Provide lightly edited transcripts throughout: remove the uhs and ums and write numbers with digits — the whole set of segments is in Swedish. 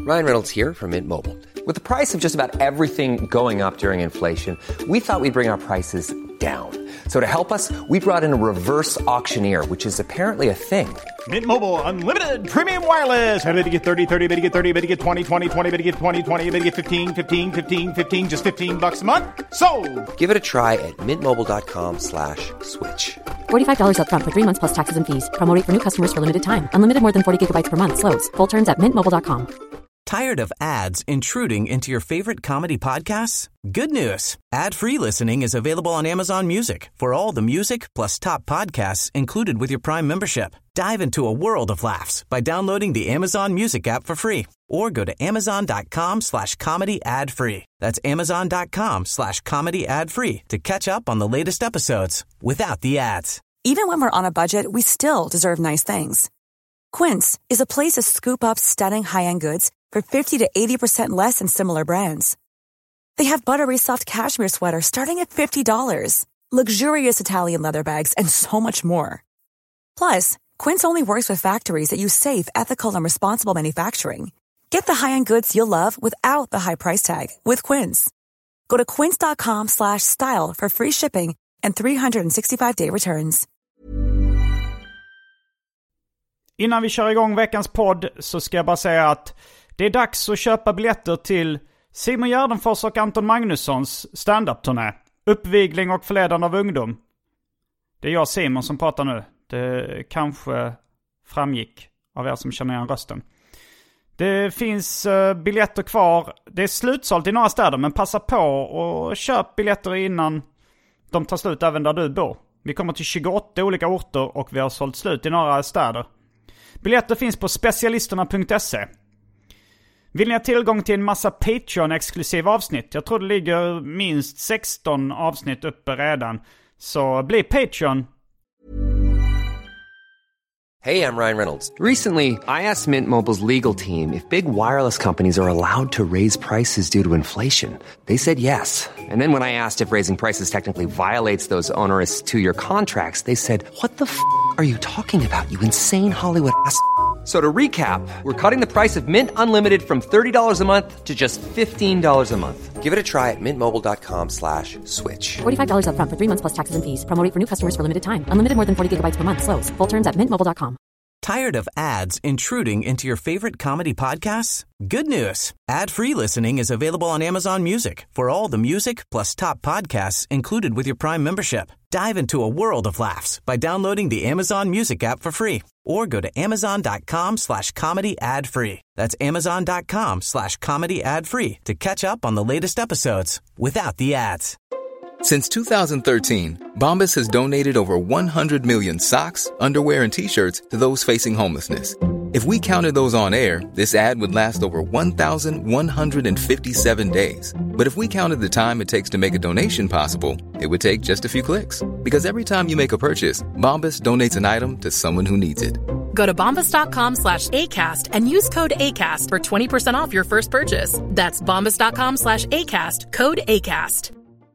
Ryan Reynolds here from Mint Mobile. With the price of just about everything going up during inflation, we thought we'd bring our prices down. So to help us, we brought in a reverse auctioneer, which is apparently a thing. Mint Mobile Unlimited Premium Wireless. How to get 30, 30, bit to get 30, bit to get 20, 20, 20, bit to get 20, 20, bit to get 15, 15, 15, 15, just $15 a month? Sold! Give it a try at mintmobile.com/switch. $45 up front for 3 months plus taxes and fees. Promo rate for new customers for limited time. Unlimited more than 40 gigabytes per month. Slows full terms at mintmobile.com. Tired of ads intruding into your favorite comedy podcasts? Good news. Ad-free listening is available on Amazon Music for all the music plus top podcasts included with your Prime membership. Dive into a world of laughs by downloading the Amazon Music app for free or go to amazon.com/comedy ad-free. That's amazon.com/comedy ad-free to catch up on the latest episodes without the ads. Even when we're on a budget, we still deserve nice things. Quince is a place to scoop up stunning high-end goods for 50 to 80% less than similar brands. They have buttery soft cashmere sweaters starting at $50, luxurious Italian leather bags, and so much more. Plus, Quince only works with factories that use safe, ethical, and responsible manufacturing. Get the high-end goods you'll love without the high price tag with Quince. Go to quince.com/style for free shipping and 365-day returns. Innan vi kör igång veckans podd så ska jag bara säga att det är dags att köpa biljetter till Simon Gärdenfors och Anton Magnussons stand-up-turné. Uppvigling och förledande av ungdom. Det är jag, Simon, som pratar nu. Det kanske framgick av er som känner igen rösten. Det finns biljetter kvar. Det är slutsålt i några städer, men passa på och köp biljetter innan de tar slut även där du bor. Vi kommer till 28 olika orter och vi har sålt slut i några städer. Biljetter finns på specialisterna.se. Vill ni ha tillgång till en massa Patreon-exklusiva avsnitt? Jag tror det ligger minst 16 avsnitt uppe redan. Så bli Patreon. Hey, I'm Ryan Reynolds. Recently, I asked Mint Mobile's legal team if big wireless companies are allowed to raise prices due to inflation. They said yes. And then when I asked if raising prices technically violates those onerous 2-year contracts, they said, "What the f*** are you talking about, you insane Hollywood ass?" So to recap, we're cutting the price of Mint Unlimited from $30 a month to just $15 a month. Give it a try at mintmobile.com/switch. $45 up front for 3 months plus taxes and fees. Promo rate for new customers for limited time. Unlimited more than 40 gigabytes per month. Slows full terms at mintmobile.com. Tired of ads intruding into your favorite comedy podcasts? Good news. Ad-free listening is available on Amazon Music for all the music plus top podcasts included with your Prime membership. Dive into a world of laughs by downloading the Amazon Music app for free or go to amazon.com/comedy ad-free. That's amazon.com/comedy ad-free to catch up on the latest episodes without the ads. Since 2013, Bombas has donated over 100 million socks, underwear, and T-shirts to those facing homelessness. If we counted those on air, this ad would last over 1,157 days. But if we counted the time it takes to make a donation possible, it would take just a few clicks. Because every time you make a purchase, Bombas donates an item to someone who needs it. Go to bombas.com/ACAST and use code ACAST for 20% off your first purchase. That's bombas.com/ACAST, code ACAST.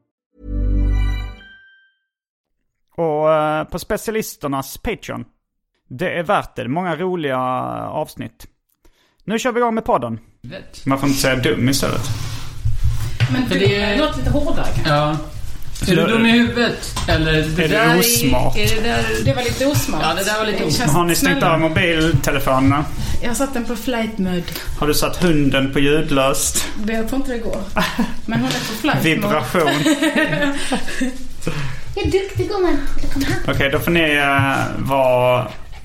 Och på specialisternas Patreon. Det är värt det. Många roliga avsnitt. Nu kör vi igång med podden. Man får inte säga dum istället. Men det låter lite hårdare kanske. Ja. Är du dum i huvudet? Eller är det osmart? Det var lite osmart. Ja, det där var lite osmart. Har ni stängt av mobiltelefonerna? Jag har satt den på flight mode. Har du satt hunden på ljudlöst? Jag tror inte det går. Men hon är på flight mode. Vibration. Jag är duktig, gumman. Okej, då får ni vara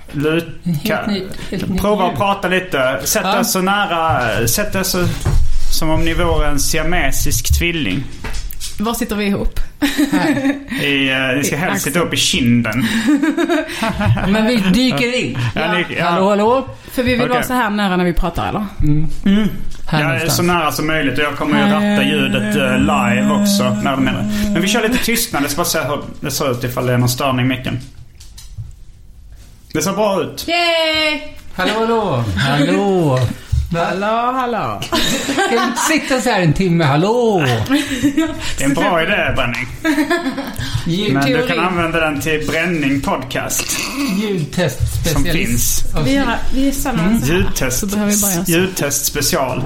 prova att prata lite. Sätt er så nära. Sätt er så som om ni vore en siamesisk tvilling. Var sitter vi ihop? Ni ska helst sitta upp i kinden. Men vi dyker in. Hallå. För vi vill vara så här nära när vi pratar, eller? Jag är så nära som möjligt och jag kommer ju ratta ljudet live också. Men vi kör lite tystnad. Det ska bara se hur det ser ut ifall det är någon störning i micken. Det ser bra ut. Yay! Hallå. Hallå. Ska vi inte sitta så här en timme? Hallå. Det är en bra idé, Bränning. Men du kan använda den till Bränning podcast. Ljudtestspecialist. Som finns. Vi är samma Ljudtest special.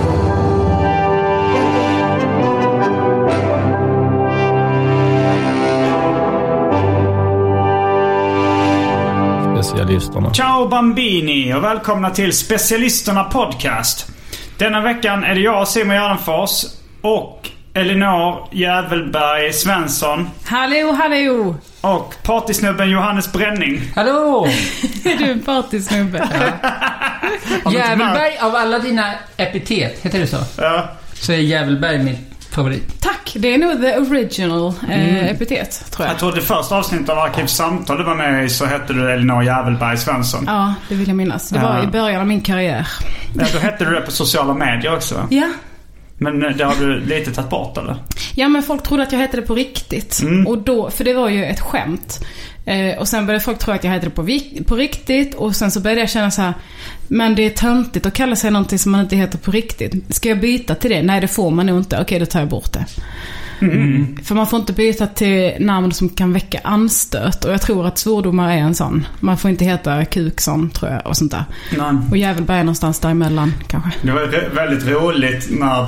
Specialisterna. Ciao Bambini och välkomna till Specialisterna podcast. Denna veckan är det jag, Simon Gärdenfors, och Elinor Jävelberg Svensson. Hallå. Och partysnubben Johannes Bränning. Hallå! Är du en partysnubbe? Ja. Jävelberg, av alla dina epitet, heter det så? Ja. Så är Jävelberg min favorit. Tack, det är nog the original epitet, tror jag. Jag tror det första avsnittet av Arkivsamtal du var med i, så hette du Elinor Jävelberg Svensson. Ja, det vill jag minnas. Det var i början av min karriär. Ja, då hette du det på sociala medier också. Ja. Men det har du lite tagit bort, eller? Ja, men folk trodde att jag hette det på riktigt. Och då, för det var ju ett skämt. Och sen började folk tro att jag hette det på riktigt. Och sen så började jag känna så här: men det är töntigt att kalla sig någonting som man inte heter på riktigt. Ska jag byta till det? Nej, det får man nog inte. Okej, då tar jag bort det. För man får inte byta till namn som kan väcka anstöt. Och jag tror att svordomar är en sån. Man får inte heta Kukson, tror jag, och sånt där. Nej. Och Jävelberg är någonstans däremellan, kanske. Det var väldigt roligt när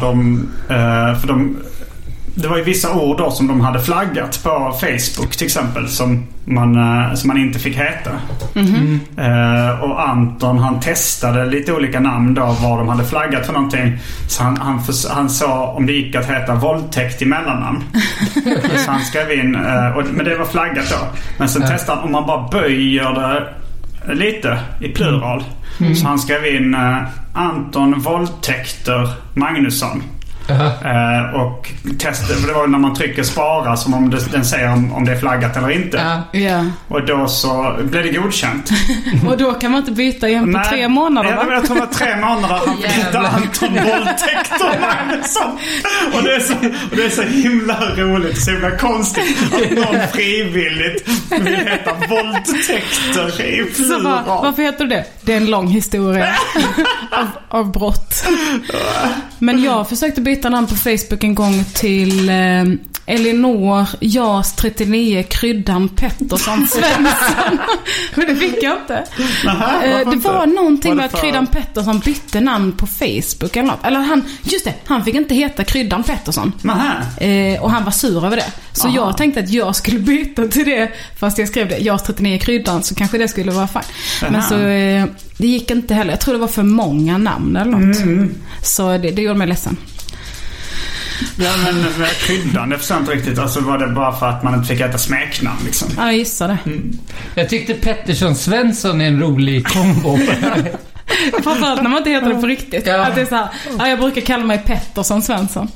det var ju vissa ord då som de hade flaggat på Facebook till exempel, som man inte fick heta. Och Anton, han testade lite olika namn då, vad de hade flaggat för någonting. Så han sa om det gick att heta våldtäkt i mellannamn. Så han skrev in, men det var flaggat då. Men sen testade han om man bara böjer det lite i plural. Så han skrev in Anton Våldtäkter Magnusson. Och testa, för det var när man trycker spara, som om den säger om det är flaggat eller inte. Och då så blev det godkänt. Och då kan man inte byta igen på 3 månader, va? Jag tror det var 3 månader han bytte Anton Våldtäkter Magnusson. Och det är så himla roligt, så himla konstigt att någon frivilligt vill heta våldtäkter i plural. Varför heter det? Det är en lång historia av brott. Men jag försökte byta namn på Facebook en gång till Elinor Jas 39 Kryddan Pettersson Svensson. Men det fick jag inte. Det var någonting med att Kryddan Pettersson bytte namn på Facebook eller något. Eller han fick inte heta Kryddan Pettersson. Och han var sur över det. Så jag tänkte att jag skulle byta till det, fast jag skrev det Jas 39 Kryddan, så kanske det skulle vara fan. Men så det gick inte heller. Jag tror det var för många namn eller något. Så det gjorde mig ledsen. Ja, men med kryddan, det förstår jag inte riktigt. Alltså var det bara för att man inte fick äta smeknamn liksom? Ja, jag gissar det. Jag tyckte Pettersson Svensson är en rolig kombo. Framförallt när man inte heter det på riktigt. Att det är så här, jag brukar kalla mig Pettersson Svensson.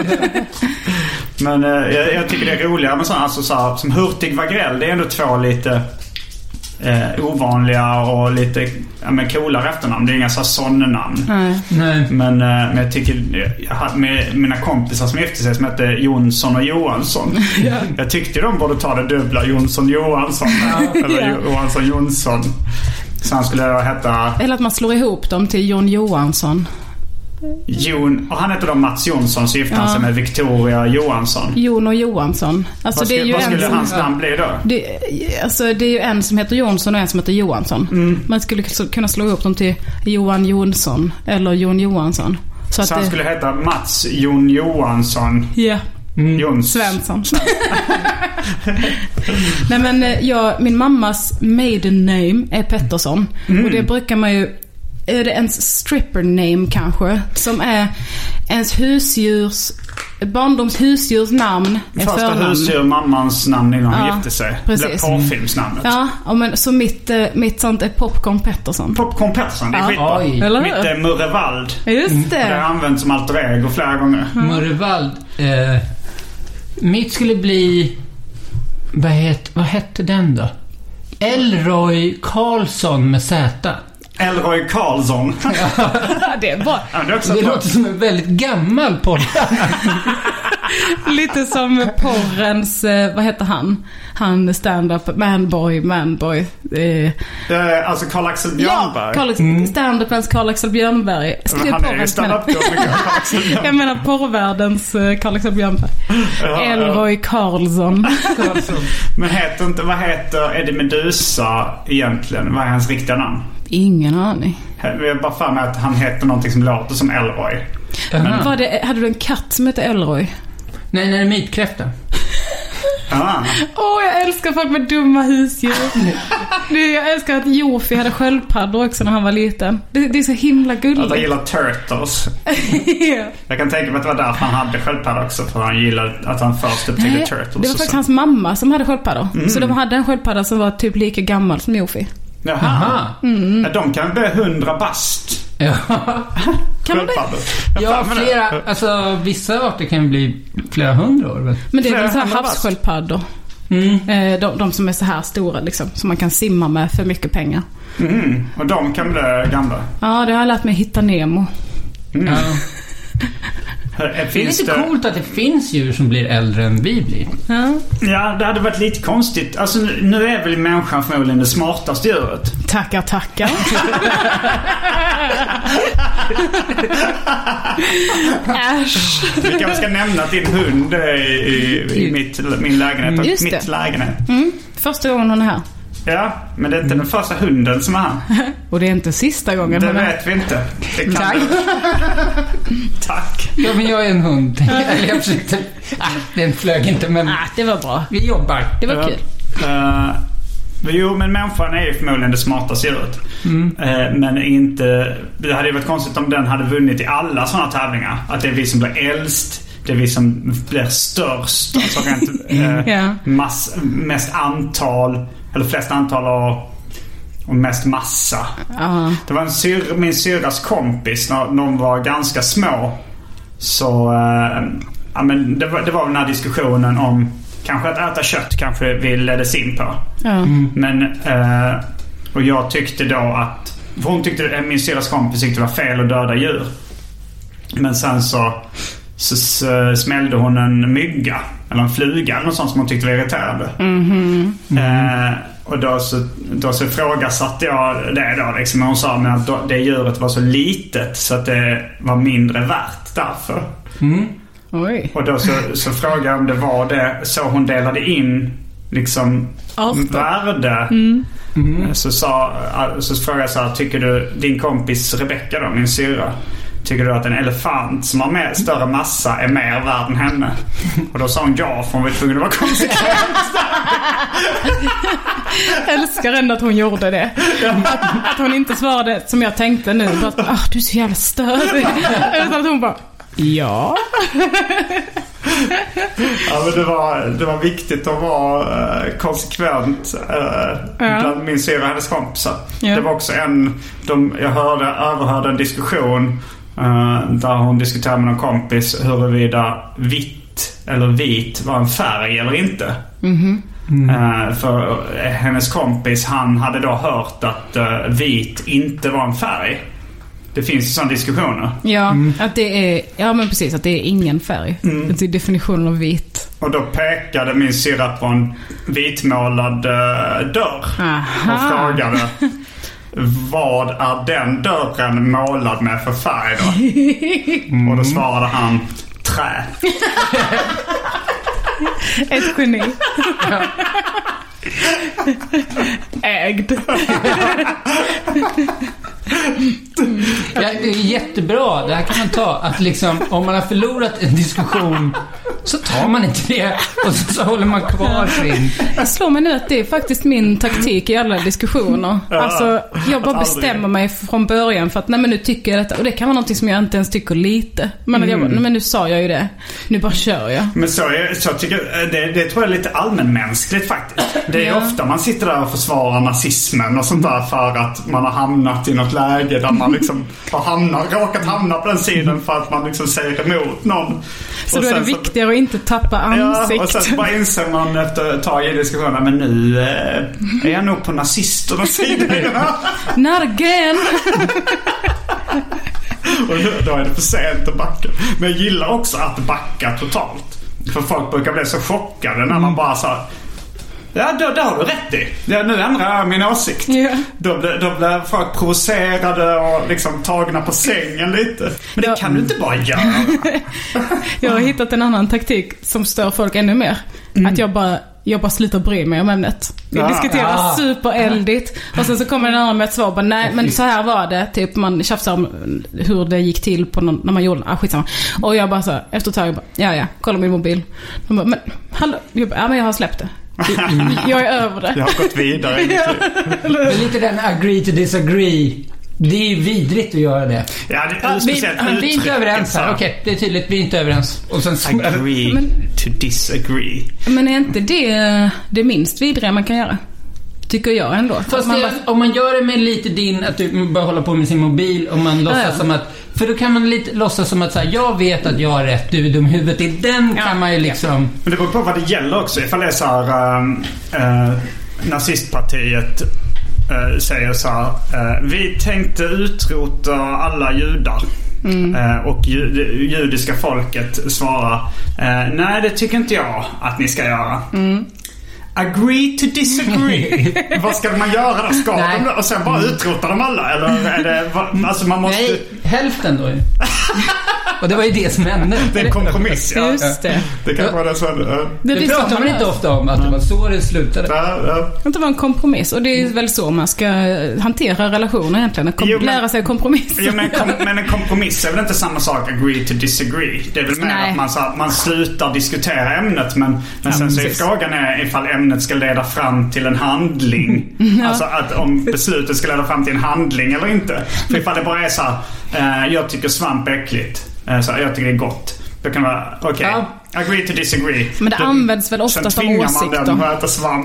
Men jag tycker det är roligare med sådana, alltså, så här, som Hurtig Wagrell. Det är ändå 2 lite ovanliga och lite coolare efternamn. Det är inga så sonnenamn. Nej. Men jag tycker med mina kompisar som gifte sig, som heter Jonsson och Johansson. Jag tyckte de borde ta det dubbla, Jonsson Johansson eller Johansson Jonsson. Så han skulle heta, eller att man slår ihop dem till Jon Johansson. Och han heter då Mats Jonsson, så gifte han sig med Victoria Johansson. Jon och Johansson. Alltså, vad skulle hans namn bli då? Det är ju en som heter Jonsson och en som heter Johansson. Man skulle kunna slå ihop dem till Johan Jonsson eller Jon Johansson. Så han skulle heta Mats Jon Johansson. Ja. Svensson. Nej, men min mammas maiden name är Pettersson. Och det brukar man ju, är det ens stripper name kanske, som är ens barndoms husdjurs namn. Första husdjur, mammans namn innan hon gifte sig. Precis. Det är porrfilmsnamnet. Ja, men så mitt sånt är Popcorn Pettersson. Popcorn Pettersson, det är skitbra. Mitt är Murrevald. Just det. Det har använts som alter ego flera gånger. Murrevald. Mitt skulle bli, vad hette den då? Elroy Karlsson med Z. Elroy Karlsson. Det är bra. Det låter som en väldigt gammal podd. Lite som porrens, vad heter han? Han stand-up, manboy. Alltså Carl-Axel Björnberg. Ja, stand-upens Carl-Axel Björnberg. Han är ju stand-up-komiker, jag menar porrvärldens Carl-Axel Björnberg. Elroy Carlson. Men vad heter Eddie Meduza egentligen? Vad är hans riktiga namn? Ingen aning. Vi har bara för mig att han heter någonting som låter som Elroy. Hade du en katt som heter Elroy? Nej, det är mitkräfta. Jag älskar folk med dumma husdjur. Jag älskar att Jofi hade sköldpaddor också när han var liten. Det är så himla gulligt. Jag gillar turtles. Jag kan tänka mig att det var därför han hade sköldpaddor också. För han gillade att han först upptäckte turtles. Det var faktiskt hans mamma som hade sköldpaddor. Så de hade en sköldpadda som var typ lika gammal som Jofi. Jaha. De kan bli 100 bast. Ja. Kan man det? Ja, flera. Alltså vissa arter kan bli flera hundra år. Men det är väl så här havssköldpaddor. De som är så här stora liksom, som man kan simma med för mycket pengar. Och de kan bli gamla. Ja, det har jag lärt mig hitta Nemo. Ja. Det är lite coolt att det finns djur som blir äldre än vi blir. Ja, det hade varit lite konstigt. Alltså nu är väl människan förmodligen det smartaste djuret. Tackar. Äsch. Vi kanske ska nämna att din hund i min lägenhet. Just mitt det. lägenhet. Första gången hon är här. Ja, men det är inte den första hunden som är här. Och det är inte sista gången. Det vet vi inte. Tack. Tack. Ja, men jag är en hund. Jag försökte... den flög inte, men... det var bra. Vi jobbar. Det var kul. Jo, men människan är ju förmodligen det smartaste djuret. Men inte... Det hade ju varit konstigt om den hade vunnit i alla sådana tävlingar. Att det är vi som blir äldst. Det är vi som blir störst. Alltså mest antal... Eller flest antal och mest massa. Det var min syrras kompis när de var ganska små. Så men det var den här diskussionen om kanske att äta kött kanske vi leddes in på. Men och jag tyckte då att min syrras kompis tyckte det var fel att döda djur. Men sen så smällde hon en mygga eller en fluga eller något sånt som hon tyckte var irriterande. Och då så frågasatte jag det då liksom. Hon sa mig att det djuret var så litet så att det var mindre värt därför. Oj. Och då så frågade jag om det var det så hon delade in liksom värde. Så frågade jag så här: tycker du din kompis Rebecca då, min syra, tycker du att en elefant som har större massa är mer värd än henne? Och då sa hon ja, för hon var tvungen att vara konsekvent. Älskar ändå att hon gjorde det. Att hon inte svarade som jag tänkte nu. Du är så jävla störig. Utan att hon bara, ja. Ja, men det var viktigt att vara konsekvent bland min syra och hennes kompisar. Det var också jag överhörde en diskussion där hon diskuterade med någon kompis huruvida vitt eller vit var en färg eller inte. För hennes kompis, han hade då hört att vit inte var en färg. Det finns ju sådana diskussioner. Ja, att det är, ja men precis, att det är ingen färg. Det är definitionen av vit. Och då pekade min syra på en vitmålad dörr. Och frågade: vad är den dörren målad med för färg då? Och då svarade han: trä. Ett geni. Ägd. Ja, det är jättebra. Det här kan man ta. Att liksom, om man har förlorat en diskussion så tar man inte det. Och så håller man kvar sin. Jag slår mig nu att det är faktiskt min taktik i alla diskussioner. Alltså, jag bara bestämmer mig från början för att nej, men nu tycker jag detta. Och det kan vara någonting som jag inte ens tycker lite. Men, men nu sa jag ju det. Nu bara kör jag. Men så tycker jag, det tror jag är lite allmänmänskligt faktiskt. Det är ofta man sitter där och försvarar nazismen och sånt där för att man har hamnat i något läge där man liksom har råkat hamna på den sidan för att man liksom säger emot någon. Så då är det viktigare att inte tappa ansiktet. Ja, och sen bara inser man efter ett tag i diskussionen, men nu är jag nog på nazisternas sida. Not again. Och då är det för sent att backa. Men jag gillar också att backa totalt. För folk brukar bli så chockade när man bara sa ja, då har du rätt i. Ja, nu ändrar jag min åsikt. Yeah. Då blir folk provocerade och liksom tagna på sängen lite. Men det kan du inte bara göra. Jag har hittat en annan taktik som stör folk ännu mer. Att jag bara slutar bry mig om ämnet. Vi diskuterar supereldigt. Och sen så kommer en annan med ett svar. Nej, men så här var det. Typ man tjafsar om hur det gick till på när man gjorde skitsamma. Och jag bara så efter ett tag bara, kolla min mobil. De bara, men hallå, men jag har släppt det. Jag är över det. Jag har gått vidare. Det är lite den agree to disagree. Det är ju vidrigt att göra det. Ja, det är speciellt vi är inte överens här. Okej, det är tydligt, vi är inte överens. Och sen agree to disagree. Men är inte det minst vidriga man kan göra? Tycker jag ändå. Fast om man gör det med lite att du bara håller på med sin mobil och man låtsas som att, för då kan man lite låtsas som att så här, jag vet att jag har rätt, du är dum i huvudet. I den kan man ju liksom. Men det beror på vad det gäller också. Ifall det är så här, nazistpartiet säger så här, vi tänkte utrota alla judar. Och judiska folket svarar nej, det tycker inte jag att ni ska göra. Agree to disagree. Vad ska man göra då? Ska de och sen bara utrota dem alla? Eller är det, alltså man måste... Nej, hälften då. Och det var ju det som hände. Det är en kompromiss, ja. Just det. Det kan vara så. Det pratar man inte ofta om, att det var så det slutade. Det var en kompromiss. Och det är väl så man ska hantera relationer egentligen. Lära sig kompromiss. Jo, men en kompromiss är väl inte samma sak, agree to disagree. Det är väl mer att man slutar diskutera ämnet. Men sen så är frågan ifall ämnet ska leda fram till en handling. Alltså att om beslutet ska leda fram till en handling eller inte. För ifall det bara är så här, jag tycker svamp är äckligt. Så jag tycker det är gott. Då kan man agree to disagree. Men det används väl ofta som åsikter. Sen tvingar man den att äta svamp.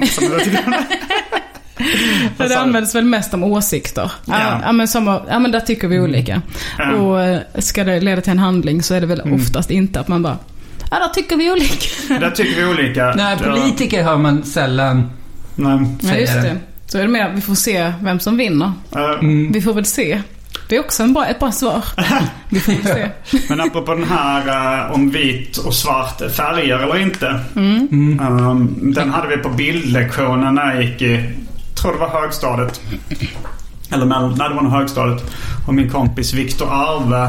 Det används väl mest om åsikter. Men där tycker vi olika. Och ska det leda till en handling så är det väl oftast inte att man bara där tycker vi olika. Där tycker vi olika. Nej, politiker hör man sällan. Ja, just det. Så är det mer, vi får se vem som vinner. Vi får väl se. Det är också ett bra svar. Vi får se. Men apropå den här om vit och svart färger eller inte. Den hade vi på bildlektionen när jag gick i, tror det var högstadiet. Eller när det var högstadiet. Och min kompis Viktor Arve,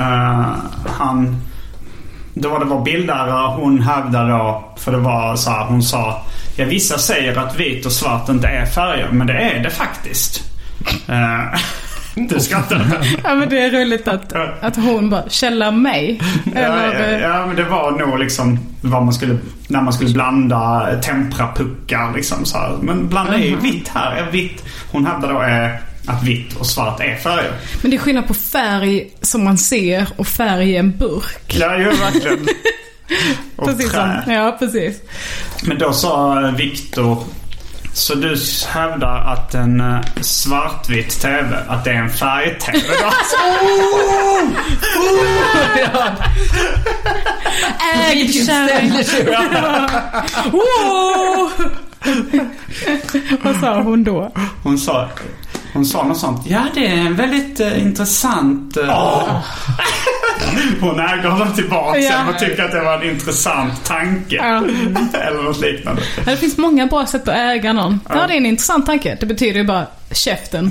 det var bildlärare, hon hävdade då, för det var så här, hon sa, vissa säger att vit och svart inte är färger, men det är det faktiskt. Du skrattar. Ja, men det är roligt att hon bara källar mig. Ja, men det var nog liksom när man skulle blanda temprapuckar liksom så här. Men blanda är vitt här, är vitt. Hon hävdar då att vitt och svart är färger. Men det är skillnad på färg som man ser och färg i en burk. Ja, ju verkligen. Precis som, ja, precis. Men då sa Viktor, så du hävdar att en svartvit tv, att det är en färg-tv då? Vad sa hon då? Hon sa något sånt. Ja, det är en väldigt intressant... Hon äger honom tillbaka och tycker att det var en intressant tanke. Eller något liknande. Det finns många bra sätt att äga någon. Ja, det är en intressant tanke. Det betyder ju bara käften.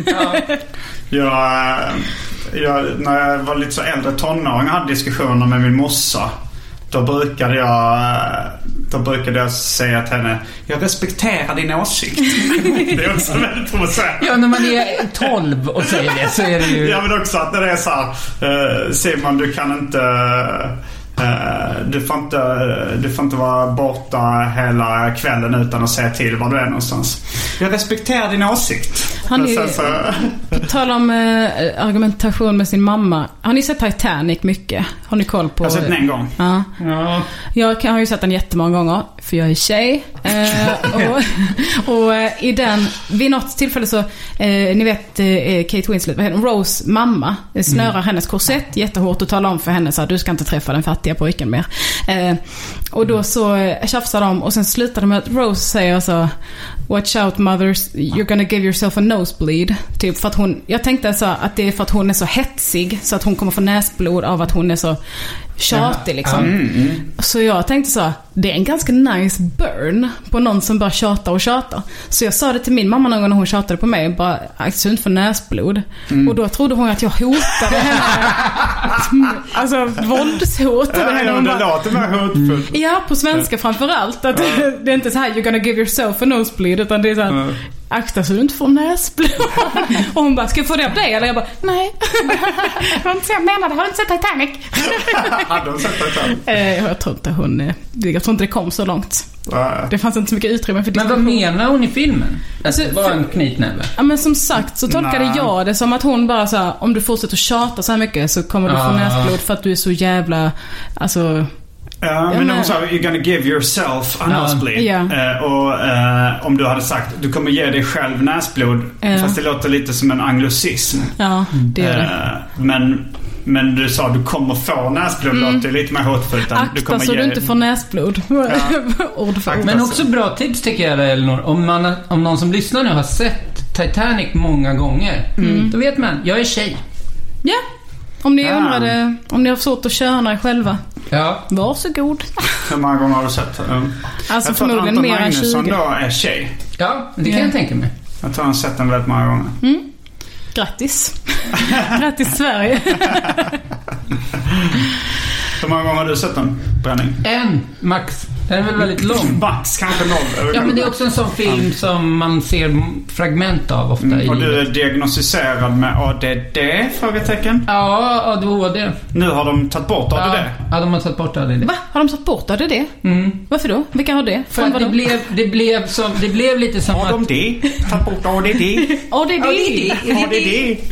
När jag var lite så äldre tonåring och hade diskussioner med min morsa, då brukade jag säga till henne, jag respekterar din åsikt. Det är också väldigt provocerande. Ja, när man är 12 och säger det så är det ju... Ja, men också att när det är så här, Simon, du kan inte... Du får inte vara borta hela kvällen utan att säga till var du är någonstans. Jag respekterar din åsikt. På tal om argumentation med sin mamma. Har ni sett Titanic mycket? Har ni koll på? Jag har sett den en gång. Ja. Jag har ju sett den jättemånga gånger, för jag är tjej. Och i den, vid något tillfälle så ni vet Kate Winslet, Rose mamma snörar hennes korsett jättehårt och talar om för henne så att du ska inte träffa den fattiga pojken mer. Och då så tjafsar de och sen slutar de med att Rose säger så, watch out mothers, you're gonna give yourself a nosebleed. Typ för att jag tänkte så att det är för att hon är så hetsig så att hon kommer få näsblod av att hon är så tjatig liksom. Så jag tänkte så, det är en ganska nice burn på någon som bara tjatar. Så jag sa det till min mamma någon gång när hon tjatade på mig, bara akta inte för näsblod. Och då trodde hon att jag hotade henne. Alltså våldshotade henne. Det låter mer hotfullt. Ja, på svenska framförallt. Att det är inte så här, you're gonna give yourself a nosebleed, utan det är så här, akta så du inte får näsblod. Och hon bara, ska jag få det av dig? Eller jag bara, nej. Jag menade, har du inte sett Titanic? Hade hon sett Titanic? Jag tror inte det kom så långt. Det fanns inte så mycket utrymme för diskussion. Men vad menar hon i filmen? Alltså, det var en knytnäve. Ja, men som sagt så tolkade jag det som att hon bara så här, om du fortsätter tjata så här mycket så kommer du få näsblod för att du är så jävla, alltså... Ja, men hon sa, you're gonna give yourself a nosebleed. Och om du hade sagt, du kommer ge dig själv näsblod, fast det låter lite som en anglicism. Ja, det är det. Men du sa, du kommer få näsblod, låter lite mer hotfullt. Akta så du inte får näsblod. Men också bra tips tycker jag, Elinor. Om någon som lyssnar nu har sett Titanic många gånger, då vet man, jag är tjej. Ja. Om ni undrade, om ni har svårt att köra er själva. Ja. Varsågod. Hur många gånger har du sett? Alltså förmodligen mer än 20. Anton Magnusson då är tjej. Ja, det kan jag tänka mig. Jag tror han har sett den väldigt många gånger. Grattis. Grattis Sverige. Hur många gånger har du sett den, Bränning? En, max. Den är väl väldigt lång. Max, kanske 0. Ja, men det är också en sån film som man ser fragment av ofta i. Och du är diagnostiserad med ADD, frågetecken? Ja, ADHD. Nu har de tagit bort ADD? Ja, de har tagit bort ADD. Va? Har de tagit bort ADD? Varför då? Vilka har det? För att det blev lite som att... ADD? Tagit bort ADD? ADD?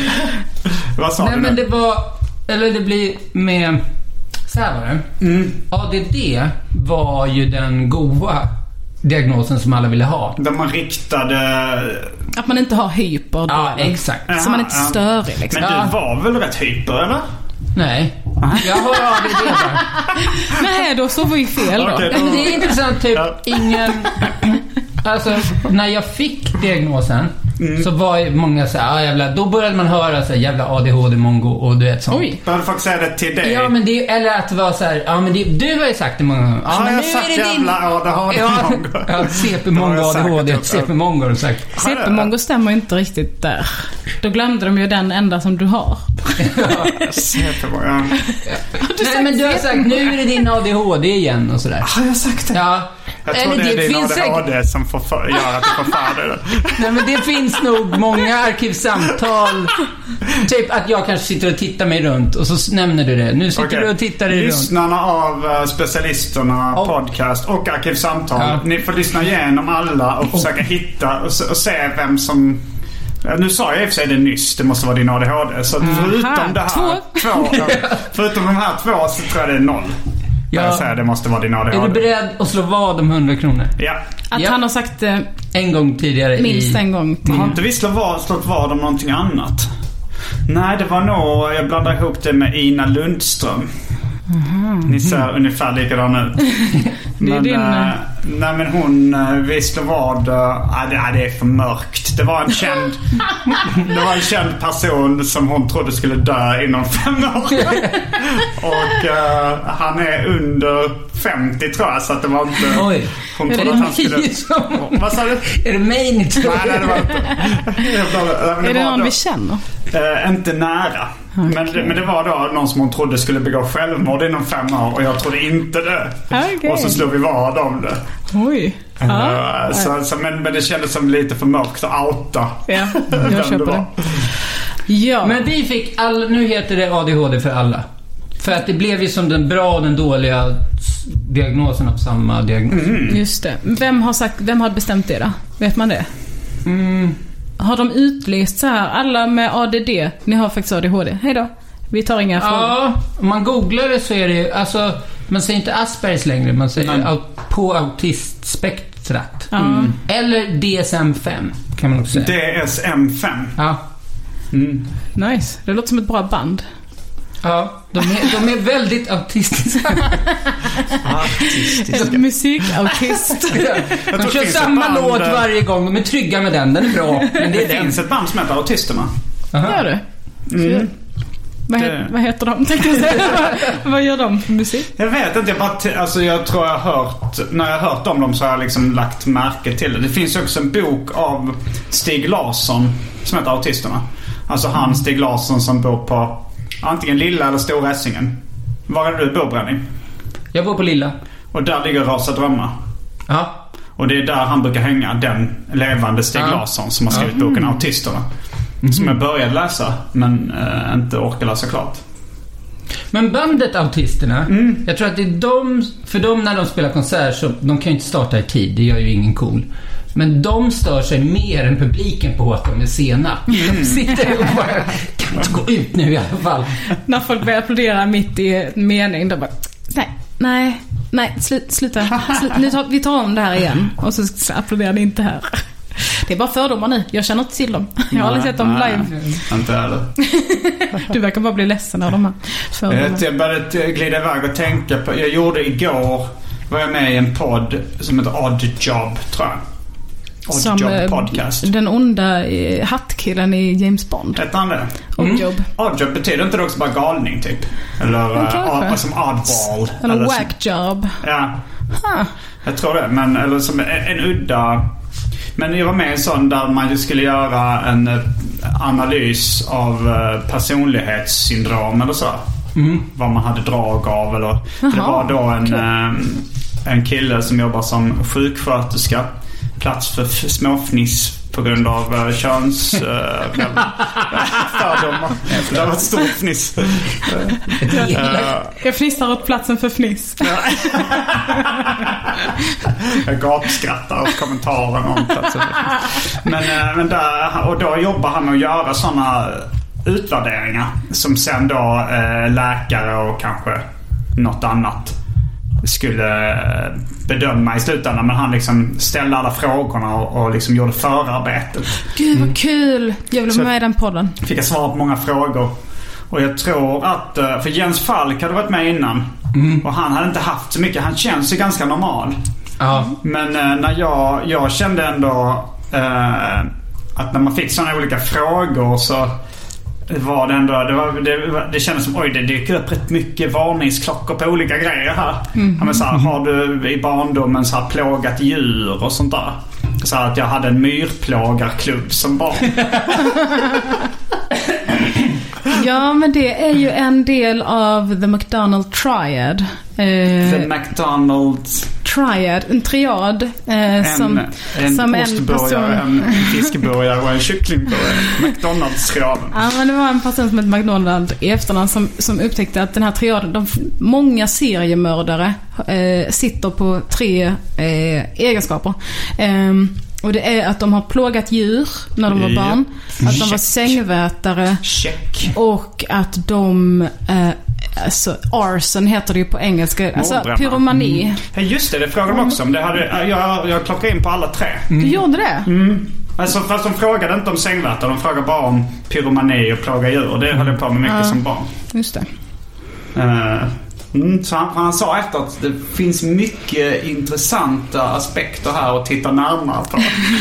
Vad sa du? Nej, men det var... Eller det blir med... Så här var det. ADD var ju den goda diagnosen som alla ville ha. Där man riktade... Att man inte har hyper. Ja, exakt. Så man är inte störig liksom. Men du var väl rätt hyper, eller? Nej. Jag har ADD där. Nej, då så var ju fel då. Okay, men det är intressant, typ ingen... Alltså, när jag fick diagnosen så var många så här, jävla, då började man höra så här, jävla ADHD-mongo och du vet sånt. Oj. Jag hade faktiskt säga det till dig. Ja, men det, eller att det var så här, ja men det, du har ju sagt det många gånger. Ja, men jag har sagt jävla ADHD-mongo. Ja, CP-mongo, ADHD, CP-mongo har du sagt. CP-mongo stämmer inte riktigt där. Då glömde de ju den enda som du har. CP-mongo, Nej, men du har sagt, nu är det din ADHD igen och sådär. Har jag sagt det? Ja. Jag tror det är din ADHD som gör att du får för det. Nej, men det finns nog många arkivsamtal. Typ att jag kanske sitter och tittar mig runt och så nämner du det. Nu sitter du och tittar dig runt. Lyssnarna av Specialisterna podcast och arkivsamtal. Ni får lyssna igenom alla och försöka hitta och se vem som... Nu sa jag i och för sig det nyss. Det måste vara din ADHD. Så förutom det här förutom de här två så tror jag det är 0. Jag säger det måste vara din ADHD. Är du beredd att slå vad om 100 kronor? Ja. Att han har sagt en gång tidigare. Minst en gång. Har inte vi slått vad om någonting annat? Nej, det var nog... Jag blandar ihop det med Ina Lundström. Ni ser ungefär likadan ut. Men, nej, men hon visste vad... det är för mörkt. Det var en känd person som hon trodde skulle dö inom 5 år. Och han är under 50 tror jag, så att det var inte... Oj. Hon trodde att han skulle... Vad sa du? Är det mig ni tror? Nej, det var inte. Är det någon vi känner? Inte nära. Okay. Men det var då någon som hon trodde skulle begå självmord inom 5 år. Och jag trodde inte det. Okay. Och så slog vi vad om det. Oj. Men det kändes som lite för mörkt att outa. Ja, jag köper det. Ja. Men vi fick nu heter det ADHD för alla. För att det blev ju som den bra och den dåliga diagnosen av samma diagnos. Just det. Vem har bestämt det då? Vet man det? Har de utlyst så här, alla med ADD, ni har faktiskt ADHD. Hej då. Vi tar inga frågor. Ja, om man googlar det så är det ju, alltså, man säger inte Aspergers längre, man säger på autistspektrat. Eller DSM-5 kan man också säga. DSM-5. Ja. Nice, det låter som ett bra band. Ja, de är väldigt autistiska. Musikautist. De kör samma låt varje gång. De är trygga med den är bra. Men det finns ett band som heter Autisterna. Gör det? Vad heter de? Vad gör de för musik? Jag vet inte, jag tror jag har hört, när jag har hört om dem så har jag liksom lagt märke till det. Det finns också en bok av Stig Larsson som heter Autisterna. Alltså han Stig Larsson som bor på antingen Lilla eller Stora Essingen. Var är du bor, Brenning? Jag bor på Lilla. Och där ligger Rosa Drömmar. Ja. Och det är där han brukar hänga, den levande Stig Larsson som har skrivit boken Autisterna. Som jag började läsa men inte orkar läsa klart. Men bandet Autisterna, jag tror att det är för dem när de spelar konsert så de kan ju inte starta i tid, det gör ju ingen cool. Men de stör sig mer än publiken på att de är sena. De sitter och bara, kan inte gå ut nu i alla fall. När folk börjar applådera mitt i en mening, då bara, nej, sluta. Vi tar om det här igen. Och så applåderar ni inte här. Det är bara fördomar nu. Jag känner inte till dem. Jag har aldrig sett dem live. Inte heller. Du verkar bara bli ledsen av de här fördomarna. Jag började glida iväg och tänka på. Jag gjorde igår, var jag med i en podd som heter Odd Job, tror jag. Odd Job podcast. Den onda hattkillen i James Bond. Heter han det? Odd Job. Odd Job betyder inte det också bara galning typ? Eller som oddball. Eller whack job. Ja. Jag tror det. Men, eller som en udda. Men jag var med i en sån där man skulle göra en analys av personlighetssyndrom eller så. Vad man hade drag av. Eller, för det var då en kille som jobbar som sjuksköterska. Plats för småfniss på grund av könsfördomar. Det var ett stort fniss. Jag fnissar åt platsen för fniss. Jag gapskrattar åt kommentaren om platsen för fniss. Men där, och då jobbar han med att göra sådana utvärderingar som sen då läkare och kanske något annat skulle bedöma i slutändan. Men han liksom ställde alla frågorna och liksom gjorde förarbetet. Gud vad kul. Jag vill vara med i den podden. Fick jag svara på många frågor. Och jag tror att för Jens Falk hade varit med innan. Och han hade inte haft så mycket. Han känns ju ganska normal. Men när jag kände ändå att när man fick sådana olika frågor så var det ändå det kändes som det dyker upp rätt mycket varningsklockor på olika grejer här. Men så här, har du i barndomen så här plågat djur och sånt där? Så här, att jag hade en myrplågarklubb som barn. Ja, men det är ju en del av The McDonald Triad. The McDonald Triad, en triad. En ostburgare, en fiskburgare och en kycklingburgare. McDonalds-triaden. Ja, men det var en person som hette McDonald i efterhand som upptäckte att den här triaden, många seriemördare sitter på 3 egenskaper. Och det är att de har plågat djur när de var barn. Att de var sängvätare. Och att de alltså arson heter det ju på engelska. Alltså pyromani. Ja, just det frågade de också om. Det hade, jag klockade in på alla 3. Du gjorde det? Alltså, fast de frågade inte om sängvätare. De frågade bara om pyromani och plåga djur. Det höll jag på med mycket som barn. Just det. Så han sa efter att det finns mycket intressanta aspekter här att titta närmare på.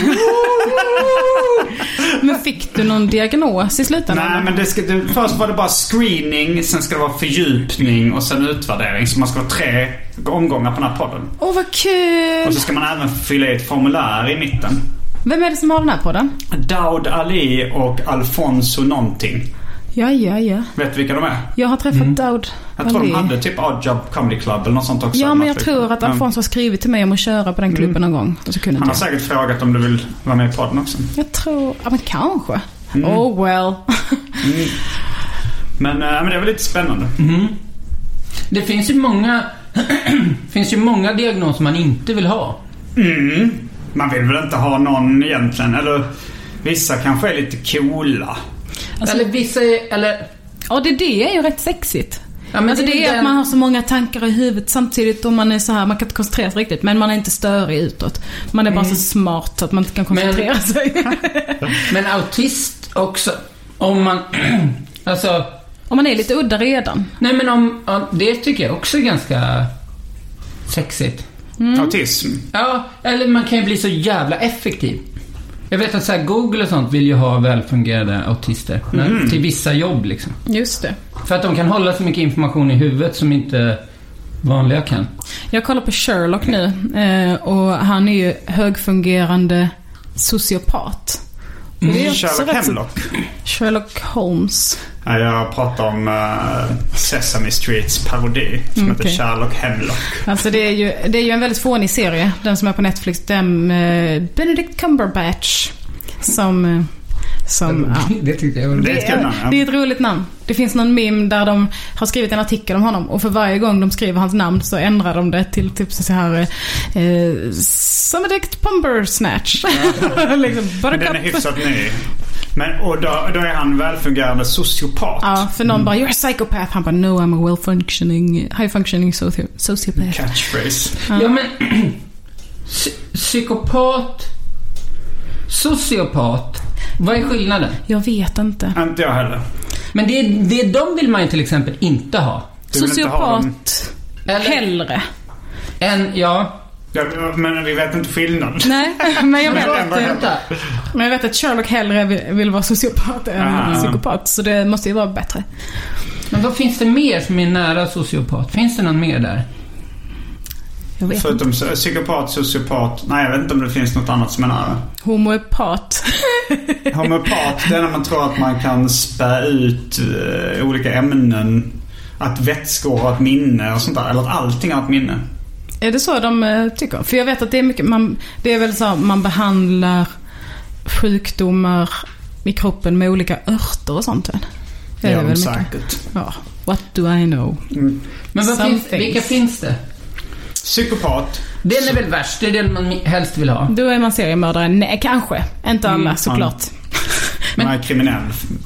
Men fick du någon diagnos i slutändan? Nej, men först var det bara screening, sen ska det vara fördjupning och sen utvärdering. Så man ska ha 3 omgångar på den här podden. Vad kul! Och så ska man även fylla i ett formulär i mitten. Vem är det som har den här podden? Daoud Ali och Alfonso någonting. Ja. Vet du vilka de är? Jag har träffat Daoud. Jag tror de hade typ Odd Job Comedy Club eller något sånt också. Ja, men jag tror att Alfonso har skrivit till mig om att köra på den klubben någon gång. Och så kunde han har säkert frågat om du vill vara med i podden också. Jag tror, men kanske. Oh well. Men det är väl lite spännande. Det finns ju många diagnoser man inte vill ha. Man vill väl inte ha någon egentligen. Eller vissa kanske är lite coola. Alltså, eller vissa är, ja, det är ju rätt sexigt. Ja, men alltså det är att man har så många tankar i huvudet samtidigt och man är så här, man kan inte koncentrera sig riktigt, men man är inte störig utåt. Man är bara så smart så att man inte kan koncentrera sig. Men autist också, om man alltså Om man är lite udda redan. Nej, men om det tycker jag också är ganska sexigt. Autism. Ja, eller man kan ju bli så jävla effektiv. Jag vet att så här, Google och sånt vill ju ha välfungerande autister till vissa jobb liksom. Just det. För att de kan hålla så mycket information i huvudet som inte vanliga kan. Jag kollar på Sherlock nu och han är ju högfungerande sociopat. Sherlock Holmes. Ja, jag pratar om Sesame Streets parodi som heter Sherlock Hemlock. Alltså det är ju en väldigt fånig serie. Den som är på Netflix. Den Benedict Cumberbatch. Som det tyckte jag var det är ett roligt namn. Det finns någon meme där de har skrivit en artikel om honom. Och för varje gång de skriver hans namn så ändrar de det till typ så här Benedict Cumbersnatch. Liksom, men den är hyfsat ny. Men, och då är han välfungerande sociopat. Ja, för någon bara, you're a psychopath. Han bara, no, I'm a high-functioning sociopath. Catchphrase. Ja, men psykopat, sociopat, vad är skillnaden? Jag vet inte. Inte jag heller. Men det de vill man ju till exempel inte ha. Sociopat hellre. Ja, men vi vet inte skillnad. Nej, men jag vet att Sherlock hellre vill vara sociopat än psykopat. Så det måste ju vara bättre. Men vad finns det mer som är nära sociopat? Finns det någon mer där? Jag vet förutom inte. Psykopat, sociopat. Nej, jag vet inte om det finns något annat som är nära. Homoepat. Homoepat, det är när man tror att man kan spä ut olika ämnen. Att vätskor har ett minne och sånt där. Eller att allting har ett minne. Är det så de tycker? För jag vet att det är mycket, det är väl så man behandlar sjukdomar i kroppen med olika örter och sånt. Det är väl säkert. Ja, what do I know? Men vilka finns det? Psykopat. Den är väl värst, det är den man helst vill ha. Då är man seriemördare. Nej, kanske. Inte alla, såklart. Man är kriminell.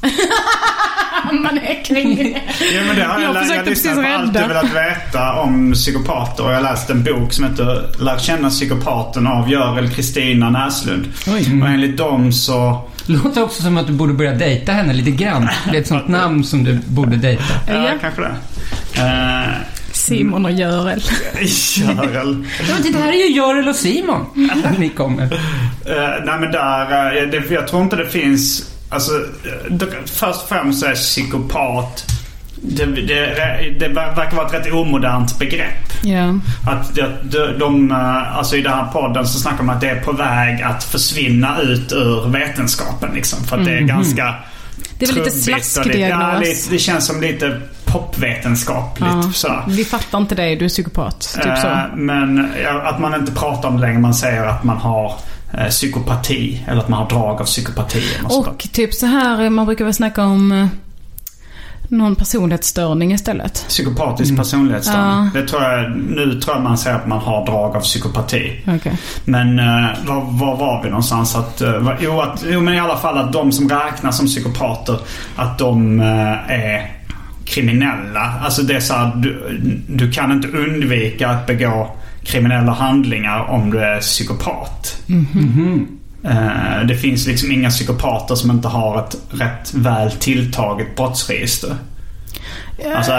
Man är kriminell. Ja, men det har jag lyssnat på allt jag velat veta om psykopater. Och jag läste en bok som heter Lär känna psykopaten av Görel Kristina Näslund. Och enligt dem så... Låter också som att du borde börja dejta henne lite grann. Det är ett sånt namn som du borde dejta. Ja, kanske det. Simon och Görel. Görel. Det här är ju Görel och Simon. Ni kommer. Nej, men jag tror inte det finns... Alltså, först och främst är psykopat... Det verkar vara ett rätt omodernt begrepp. Yeah. Att alltså i den här podden så snackar man att det är på väg att försvinna ut ur vetenskapen liksom, för att det är ganska... Det är väl lite slaskdiagnos. Det känns som lite popvetenskapligt. Så. Vi fattar inte det, du är psykopat. Typ så. Men att man inte pratar om det längre. Man säger att man har psykopati. Eller att man har drag av psykopati. Och typ så här, man brukar väl snacka om någon personlighetsstörning istället. Psykopatisk personlighetsstörning. Det nu tror jag man säger att man har drag av psykopati. Okay. Men var var vi någonstans? Men i alla fall att de som räknas som psykopater, att de är kriminella. Alltså det är så här, du kan inte undvika att begå kriminella handlingar om du är psykopat. Det finns liksom inga psykopater som inte har ett rätt väl tilltaget brottsregister. Alltså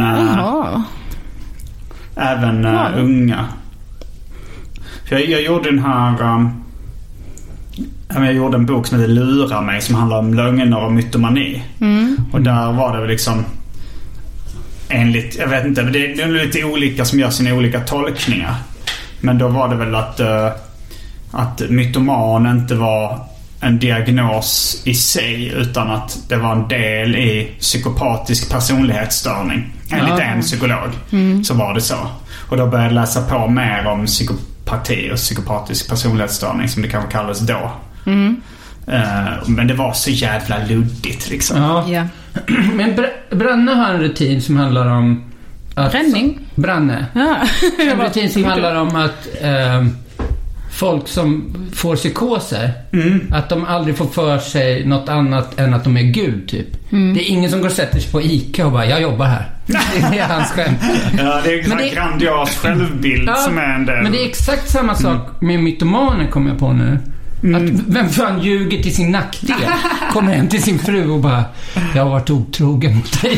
även unga. För jag gjorde den här jag gjorde en bok som heter Lura mig, som handlar om lögner och mytomani. Och där var det väl liksom enligt, jag vet inte, det är lite olika som gör sina olika tolkningar. Men då var det väl att mytoman inte var en diagnos i sig, utan att det var en del i psykopatisk personlighetsstörning. Enligt en psykolog så var det så. Och då började jag läsa på mer om psykopati och psykopatisk personlighetsstörning, som det kanske kallades då. Men det var så jävla luddigt liksom. Ja. Men Branne har en rutin som handlar om att... Branne. Ja. En rutin som handlar om att folk som får psykoser, att de aldrig får för sig något annat än att de är Gud typ. Det är ingen som går och sätter sig på ICA och bara, jag jobbar här. Det är hans skämt. Ja, det är en grandios självbild som är en del. Men det är exakt samma sak med mytomaner, kommer jag på nu. Att, vem fan ljuger till sin nackdel? Kommer hem till sin fru och bara, jag har varit otrogen mot dig.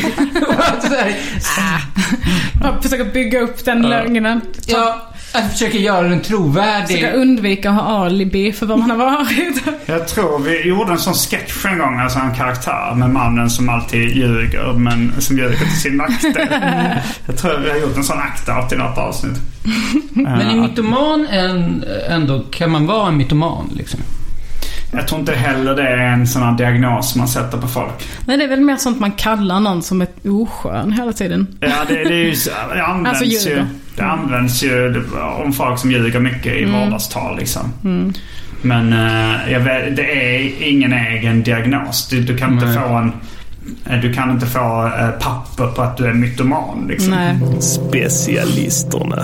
Jag försöker bygga upp den lögnen. Ja, jag försöker göra den trovärdig. Försöka undvika att ha alibi för vad man har varit. Jag tror vi gjorde en sån sketch en gång, alltså en karaktär med mannen som alltid ljuger, men som ljuger till sin nackdel. Jag tror vi har gjort en sån akt till något avsnitt. Men är mytoman ändå, kan man vara en mytoman liksom? Jag tror inte heller det är en sån här diagnos man sätter på folk. Nej, det är väl mer sånt man kallar någon som ett oskön hela tiden. Ja, det är ju, det används alltså, ju. Det används ju om folk som ljuger mycket i vardagstal liksom. Men det är ingen egen diagnos. Du kan inte få du kan inte få papper på att du är mytoman liksom. Nej. Specialisterna.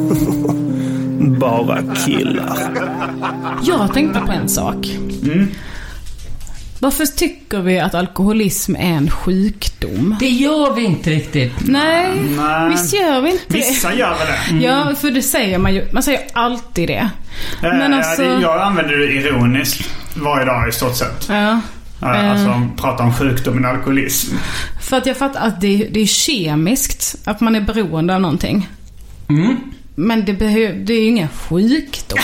Bara killar. Jag tänkte på en sak. Varför tycker vi att alkoholism är en sjukdom? Det gör vi inte riktigt. Nej. Visst gör vi inte det. Vissa gör väl det. Ja, för det säger man ju. Man säger alltid det. Men alltså... Jag använder det ironiskt varje dag i stort sett. Ja. Alltså prata om sjukdomen alkoholism. För att jag fattar att det är kemiskt. Att man är beroende av någonting. Men det är ju ingen sjukdom.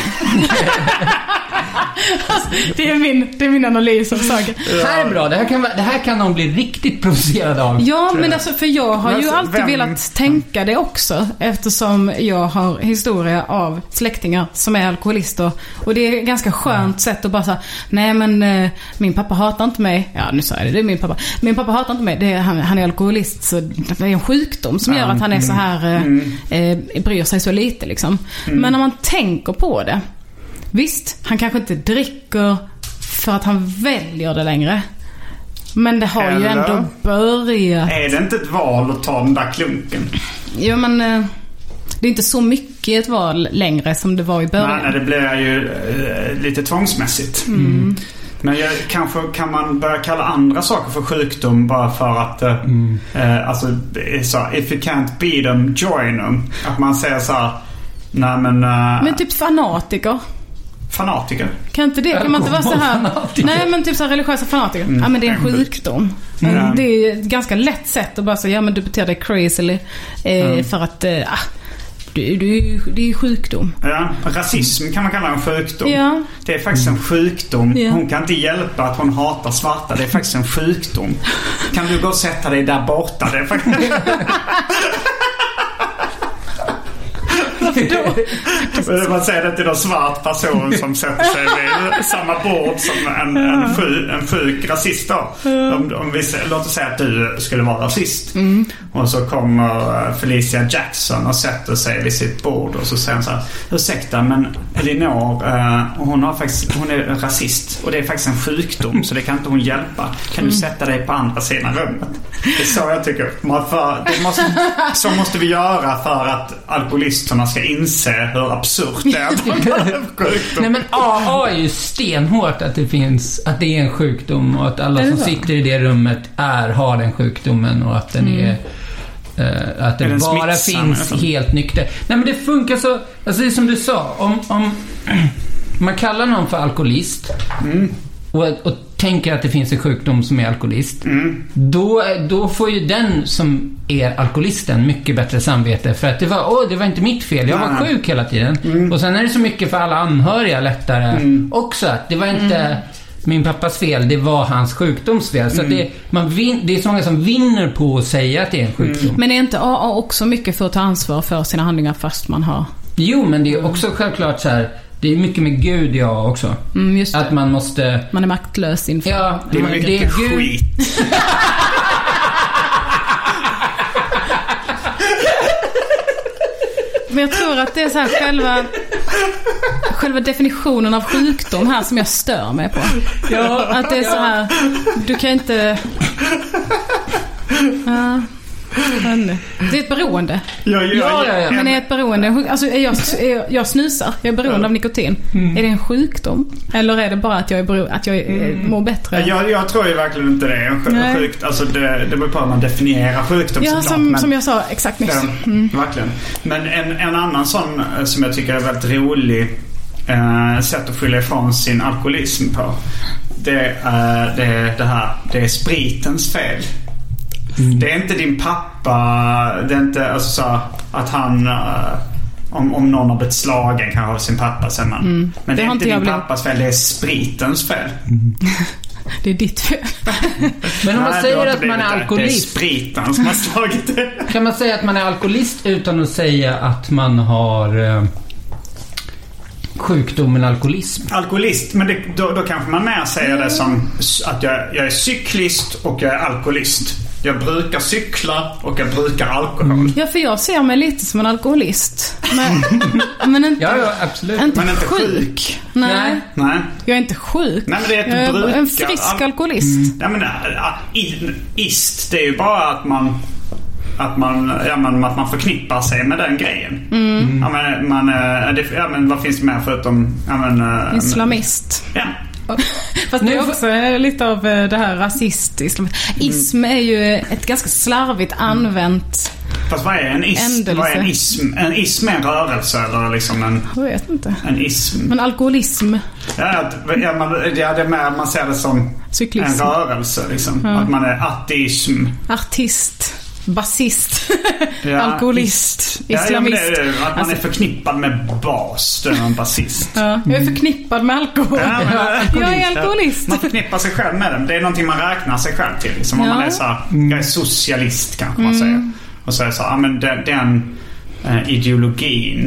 Alltså, det är min analys av saker. Det här är bra. Det här kan någon bli riktigt provocerad av. Ja, men alltså, för jag har ju alltid velat tänka det också, eftersom jag har historia av släktingar som är alkoholister. Och det är ett ganska skönt sätt att bara säga, nej men min pappa hatar inte mig. Ja, nu sa jag det är min pappa. Min pappa hatar inte mig. Han är alkoholist, så det är en sjukdom som gör att han är så här bryr sig så lite liksom. Men när man tänker på det, visst, han kanske inte dricker för att han väljer det längre. Men det har ju ändå börjat. Är det inte ett val att ta den där klunken? Ja, men det är inte så mycket ett val längre som det var i början. Nej, det blir ju lite tvångsmässigt. Men kanske kan man börja kalla andra saker för sjukdom bara för att alltså, det är så, if you can't beat them, join them. Att man säger så här, nej men typ fanatiker. Fanatiker? Kan man inte vara så här? Nej, men typ så här religiösa fanatiker. Ja, men det är en sjukdom. Det är ett ganska lätt sätt att bara säga, ja men du beter dig crazy för att det är sjukdom. Ja, rasism kan man kalla en sjukdom. Ja. Det är faktiskt en sjukdom. Ja. Hon kan inte hjälpa att hon hatar svarta. Det är faktiskt en sjukdom. Kan du gå och sätta dig där borta? Det är faktiskt... Man säger det till en svart person som sätter sig vid samma bord som en sjuk rasist då. Låt oss säga att du skulle vara rasist. Och så kommer Felicia Jackson och sätter sig vid sitt bord och så säger hon så här: ursäkta, men Elinor hon är rasist och det är faktiskt en sjukdom, så det kan inte hon hjälpa. Kan du sätta dig på andra sidan rummet? Det är så jag tycker. Så måste vi göra för att alkoholisterna ska inse hur absurt det är. Nej, men AA är ju stenhårt att det är en sjukdom och att alla som sitter i det rummet har den sjukdomen och att den är att det bara finns helt nykter. Nej, men det funkar så, alltså det är som du sa, om man kallar någon för alkoholist och tänker att det finns en sjukdom som är alkoholist, då får ju den som är alkoholisten mycket bättre samvete för att det var inte mitt fel, jag var sjuk hela tiden. Och sen är det så mycket för alla anhöriga lättare också, att det var inte min pappas fel, det var hans sjukdomsfel. Så att det är så många som vinner på att säga att det är en sjukdom. Men är inte AA också mycket för att ta ansvar för sina handlingar fast man har... Jo, men det är också självklart så här. Det är mycket med Gud också. Just det. Att man måste... Man är maktlös inför... Ja, det är mycket skit. Men jag tror att det är så här själva definitionen av sjukdom här som jag stör mig på. Ja, att det är så här, du kan inte... Det är ett beroende. Ja. Men är ett beroende, alltså jag snusar, jag är beroende av nikotin. Är det en sjukdom? Eller är det bara att jag mår bättre? Jag tror ju verkligen inte det är en sjukdom. Alltså det beror på att man definierar sjukdom. Ja, som jag sa exakt nyss. Verkligen. Men en annan sån som jag tycker är väldigt rolig sätt att skylla ifrån sin alkoholism på. Det är spritens fel. Det är inte din pappa. Det är inte alltså så att han om någon har blivit slagen kan ha sin pappa sen man. Men det är inte din pappas fel. Det är spritens fel. Det är ditt fel. Men om man säger att man är alkoholist, det är spriten som har slagit det. Kan man säga att man är alkoholist utan att säga att man har sjukdomen alkoholism? Alkoholist, men då kanske man mer säger det som att jag är cyklist och jag är alkoholist. Jag brukar cykla och jag brukar alkohol. Ja, för jag ser mig lite som en alkoholist. Men inte, ja, absolut. Inte men inte sjuk. Nej. Jag är inte sjuk. Nej, men det är jag är en frisk alkoholist. Ja, men det är ju bara att man förknippar sig med den grejen. Men vad finns det mer förutom islamist? Ja. Fast det är också lite av det här rasist-islam. Ism är ju ett ganska slarvigt använt. Fast vad är en ism? Vad är en ism? En ism är en rörelse eller liksom en... Jag vet inte. En ism. Men alkoholism. Ja, det är mer man ser det som cyklism. En rörelse liksom. Ja. Att man är ateism. Artist. Basist, alkoholist, islamist. Ja, att man är förknippad med bas. Det är en basist. Ja, jag är förknippad med alkohol. Jag är alkoholist. Man förknippar sig själv med den. Det är någonting man räknar sig själv till. Liksom om man är så jag är socialist kanske man säger. Och så är det så men den ideologin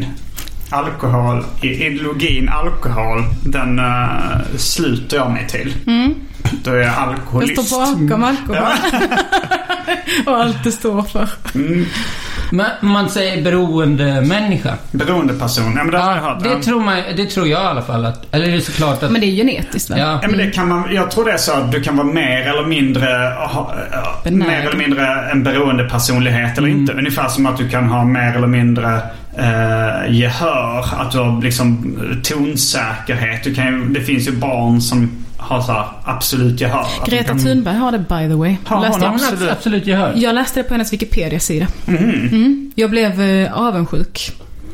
alkohol, den sluter jag mig till. Då är jag alkoholist. Jag står bakom alkohol. Och allt det står för. Men man säger beroende människa. Beroende person. Ja, men det har jag hört. Det tror jag i alla fall att, eller det är såklart att, men det är genetiskt väl? Ja, men det kan man, jag tror det är så att du kan vara mer eller mindre en beroende personlighet eller inte. Ungefär som att du kan ha mer eller mindre gehör, att du har liksom tonsäkerhet. Det finns ju barn som har så absolut gehör. Greta Thunberg har det, by the way. Absolut gehör. Jag läste det på hennes Wikipedia-sida. Jag blev avundsjuk.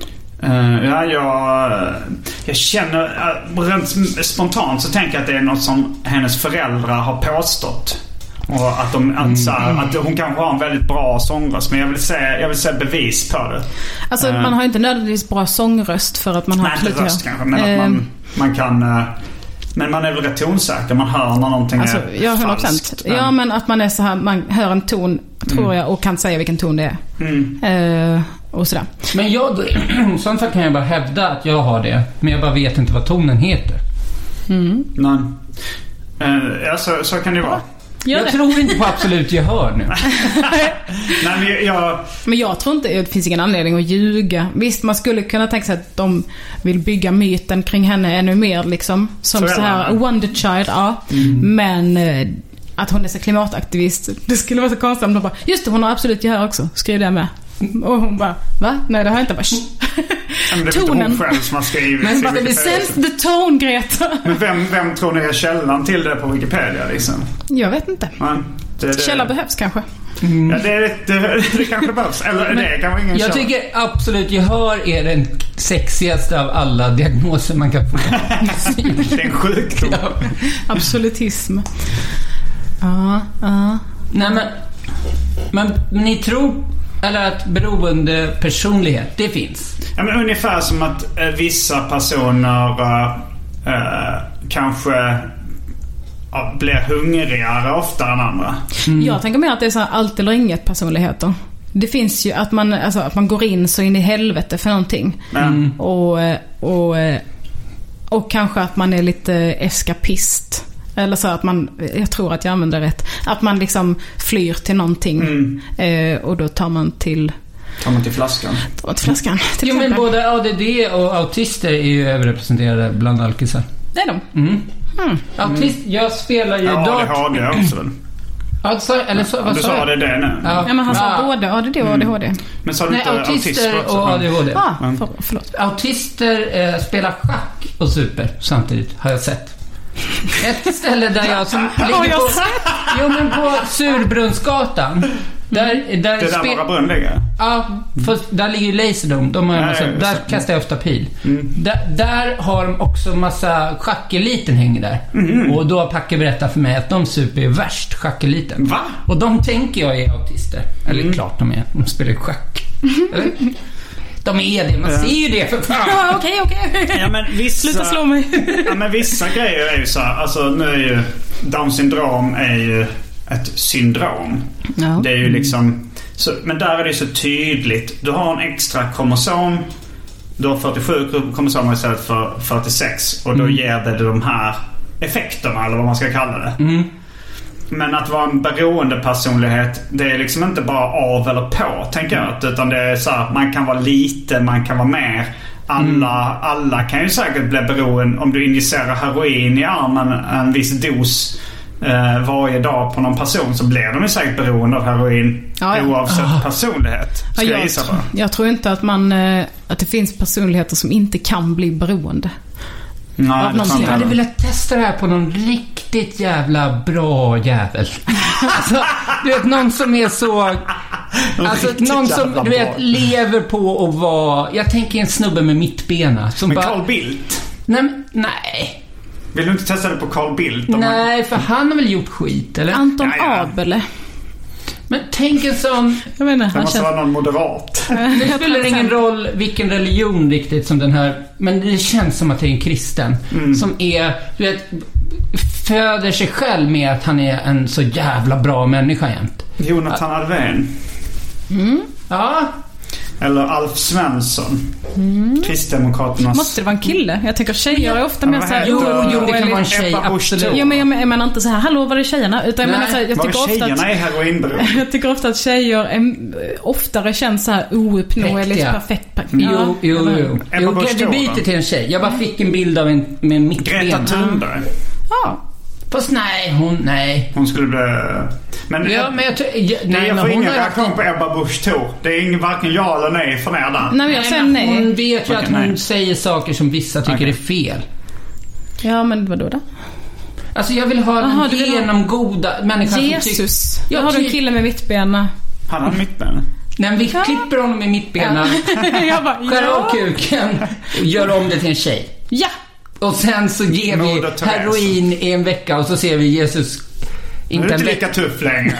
Jag känner rent spontant så tänker jag att det är något som hennes föräldrar har påstått. Och att hon kan ha en väldigt bra sångröst. Men jag vill se bevis på det. Alltså man har ju inte nödvändigtvis bra sångröst för att man har absolut röst kanske. Men att man kan... Men man är väl rätt tonsäker. Man hör när någonting är falskt. Ja, men att man är så här, man hör en ton, tror jag, och kan säga vilken ton det är. Och sådär. Men sånt fall kan jag bara hävda att jag har det. Men jag bara vet inte vad tonen heter. Nej. Så kan det vara. Jag tror inte på absolut gehör nu. Nej, men jag tror inte, det finns ingen anledning att ljuga. Visst, man skulle kunna tänka sig att de vill bygga myten kring henne ännu mer liksom. Som så här, a wonder child, Men att hon är så klimataktivist, det skulle vara så konstigt om de bara, just det, hon har absolut gehör också, skriv det med. Och hon bara, va? Nej, det har jag inte. Bara, men det är tonen. Hon själv som har skrivit. Men bara, det sense the tone, Greta. Men vem tror ni är källan till det på Wikipedia liksom? Jag vet inte. Källa behövs kanske. Ja, det kanske behövs. Eller det kan vara ingen Jag tycker absolut gehör är den sexigaste av alla diagnoser man kan få. Det är en sjukdom. Ja. Absolutism. Nej, men ni tror eller att beroende personlighet, det finns? Ja, men ungefär som att vissa personer kanske blir hungrigare ofta än andra. Jag tänker mer att det är så här allt eller inget personligheter. Det finns ju att man går in så in i helvete för någonting. Och kanske att man är lite eskapist. Eller så att jag tror att jag använder det rätt. Att man liksom flyr till någonting. Och då tar man till flaskan. Jo, men både ADD och autister är ju överrepresenterade bland alkisar. Det är de. Autist, jag spelar ju dart. ADHD också. Eller så, vad du sa ADD nu. Ja, men han sa både ADD och ADHD. Men sa du inte autister och ADHD? Förlåt. Autister spelar schack och super samtidigt, har jag sett. Ett ställe där jag som ligger på Surbrunnsgatan. Där det är där Norra Brunn ligger? Ja, för där ligger ju Laserdome. Där kastar jag ofta pil. Där har de också massa schackeliten hänger där. Och då har Packe berättat för mig att de super är värst schackeliten. Va? Och de tänker jag är autister. Eller klart de är. De spelar schack. De är det, man ser ju det för fan. Ja, okej. Ja, men Sluta slå mig. Ja, men vissa grejer är ju så här, alltså nu är ju Down syndrom är ju ett syndrom. Ja. Det är ju liksom så, men där är det så tydligt. Du har en extra kromosom. Du har 47 kromosomer istället för 46. Och då ger det de här effekterna, eller vad man ska kalla det. Men att vara en beroende personlighet, det är liksom inte bara av eller på, tänker jag. Utan det är så här, man kan vara lite, man kan vara mer. Alla kan ju säkert bli beroende. Om du injicerar heroin i armen en viss dos varje dag på någon person, så blir de ju säkert beroende av heroin oavsett personlighet. Jag tror inte att det finns personligheter som inte kan bli beroende. Nej, jag hade velat testa det här på någon riktigt jävla bra jävel. Alltså, du vet, någon som är så... Alltså, någon som, du vet, lever på att vara... Jag tänker en snubbe med mittbena som men bara... Carl Bildt? Nej. Vill du inte testa det på Carl Bildt? Nej, för han har väl gjort skit, eller? Anton Abele. Men tänk en sån... Jag vet inte, det måste vara någon moderat. Det spelar ingen roll vilken religion riktigt som den här... Men det känns som att det är en kristen. Som är, du vet, föder sig själv med att han är en så jävla bra människa jämt. Jonathan Alvén. Ja. Eller Alf Svensson. Kristdemokraternas... Måste det vara en kille? Jag tänker tjejer är ofta mer så här... Jo, det kan vara en tjej, absolut. Jo, men jag menar inte så här, hallå, var är tjejerna? Utan jag menar så här, jag tycker ofta tjejerna är heroinberoende. Jag tycker ofta att tjejer oftare känns så här ouppnåeligt perfekt. Jo. Vi byter till en tjej. Jag bara fick en bild av en med mittben. Greta Thunberg. Ja. Fast hon skulle bli... Men jag får ingen reaktion på Ebba Busch Thor. Det är varken ja eller nej för er där. Nej, jag säger nej. Hon vet ju att hon säger saker som vissa tycker är fel. Ja, men vadå då? Alltså jag vill ha en genomgoda människa. Jesus. Jag har en kille med mittbena. Han har mittbena. När vi klipper honom med mittbena, skär av kuken och gör om det till en tjej. Ja. Och sen så ger vi heroin i en vecka och så ser vi Jesus inte en lika tuff längre.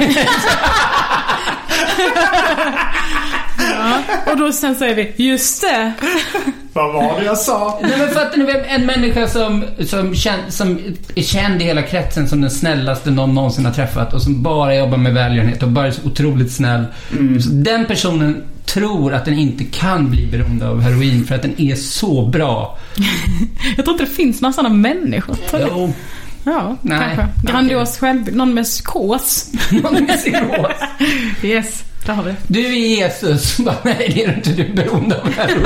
Och då sen säger vi, just det. Vad var det jag sa? Nej, men fattar ni, en människa som är känd i hela kretsen som den snällaste någon någonsin har träffat och som bara jobbar med välgörenhet och bara är så otroligt snäll. Så den personen tror att den inte kan bli beroende av heroin för att den är så bra. Jag tror inte det finns några sådana människor. Jo. Ja, kanske. Grandios själv. Någon med psykos. Yes, det har vi. Du är Jesus. Nej, det är inte du beroende av heroin.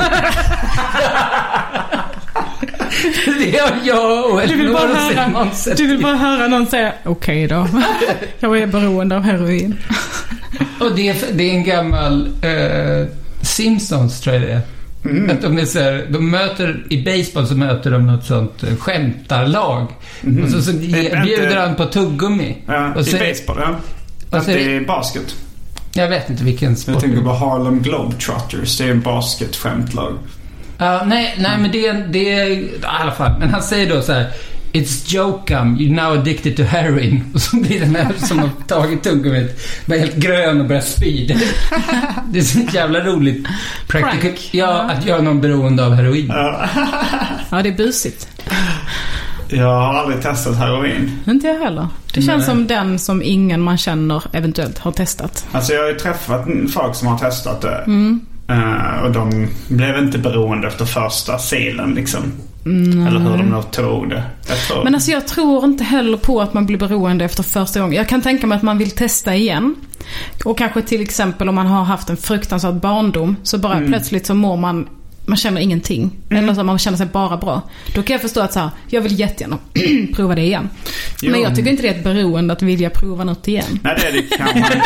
Det har jag och du vill bara höra någon säga okej då. Jag är beroende av heroin. Och det är en gammal Simpsons, tror jag det är. Att de möter i baseball, så möter de något sånt skämtarlag. Och så bjuder han på tuggummi. Ja, och så, i baseball, ja. Det är basket. Jag vet inte vilken sport. Jag tänker på Harlem Globetrotters. Det är en basketskämtlag. Nej, men det är i alla fall. Men han säger då så här: it's jokum, you're now addicted to heroin. Och så blir den här som har tagit tuggummit bara helt grön och börjar spy. Det är så jävla roligt att göra någon beroende av heroin. Ja, det är busigt. Jag har aldrig testat heroin. Inte jag heller. Det känns som den som ingen man känner eventuellt har testat. Alltså jag har ju träffat folk som har testat det. Och de blev inte beroende efter första silen liksom. Eller hur de nog tog det. Men alltså jag tror inte heller på att man blir beroende efter första gången. Jag kan tänka mig att man vill testa igen. Och kanske till exempel om man har haft en fruktansvärd barndom, så bara plötsligt så mår man känner ingenting. Eller så man känner sig bara bra. Då kan jag förstå att så här, jag vill jättegärna prova det igen. Jo. Men jag tycker inte det är ett beroende att vilja prova något igen. Nej, det kan man inte.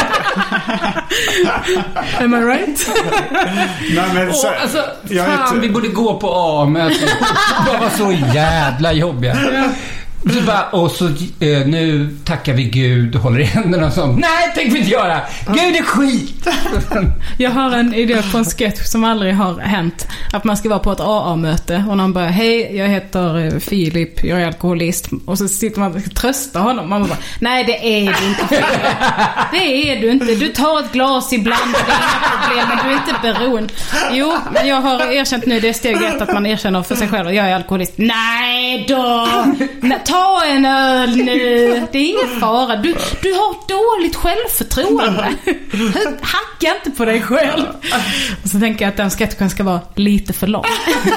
Am I right? Nej, men så, vi borde gå på A-möten. De var så jävla jobbiga. Så bara, och så nu tackar vi Gud och håller i händerna och sånt. Nej, tänk vi inte göra. Gud är skit. Jag har en idé på en sketch som aldrig har hänt. Att man ska vara på ett AA-möte och någon bara, hej, jag heter Filip, jag är alkoholist. Och så sitter man och tröstar honom. Man bara, nej, det är du inte, Filip. Det är du inte. Du tar ett glas ibland, det är inga problem, men du är inte beroende. Jo, men jag har erkänt nu, det är steg 1 att man erkänner för sig själv att jag är alkoholist. Nej då! Ta en öl nu. Det är ingen fara. Du har dåligt självförtroende. Hacka inte på dig själv. Och så tänker jag att den sketchen ska vara lite för lång.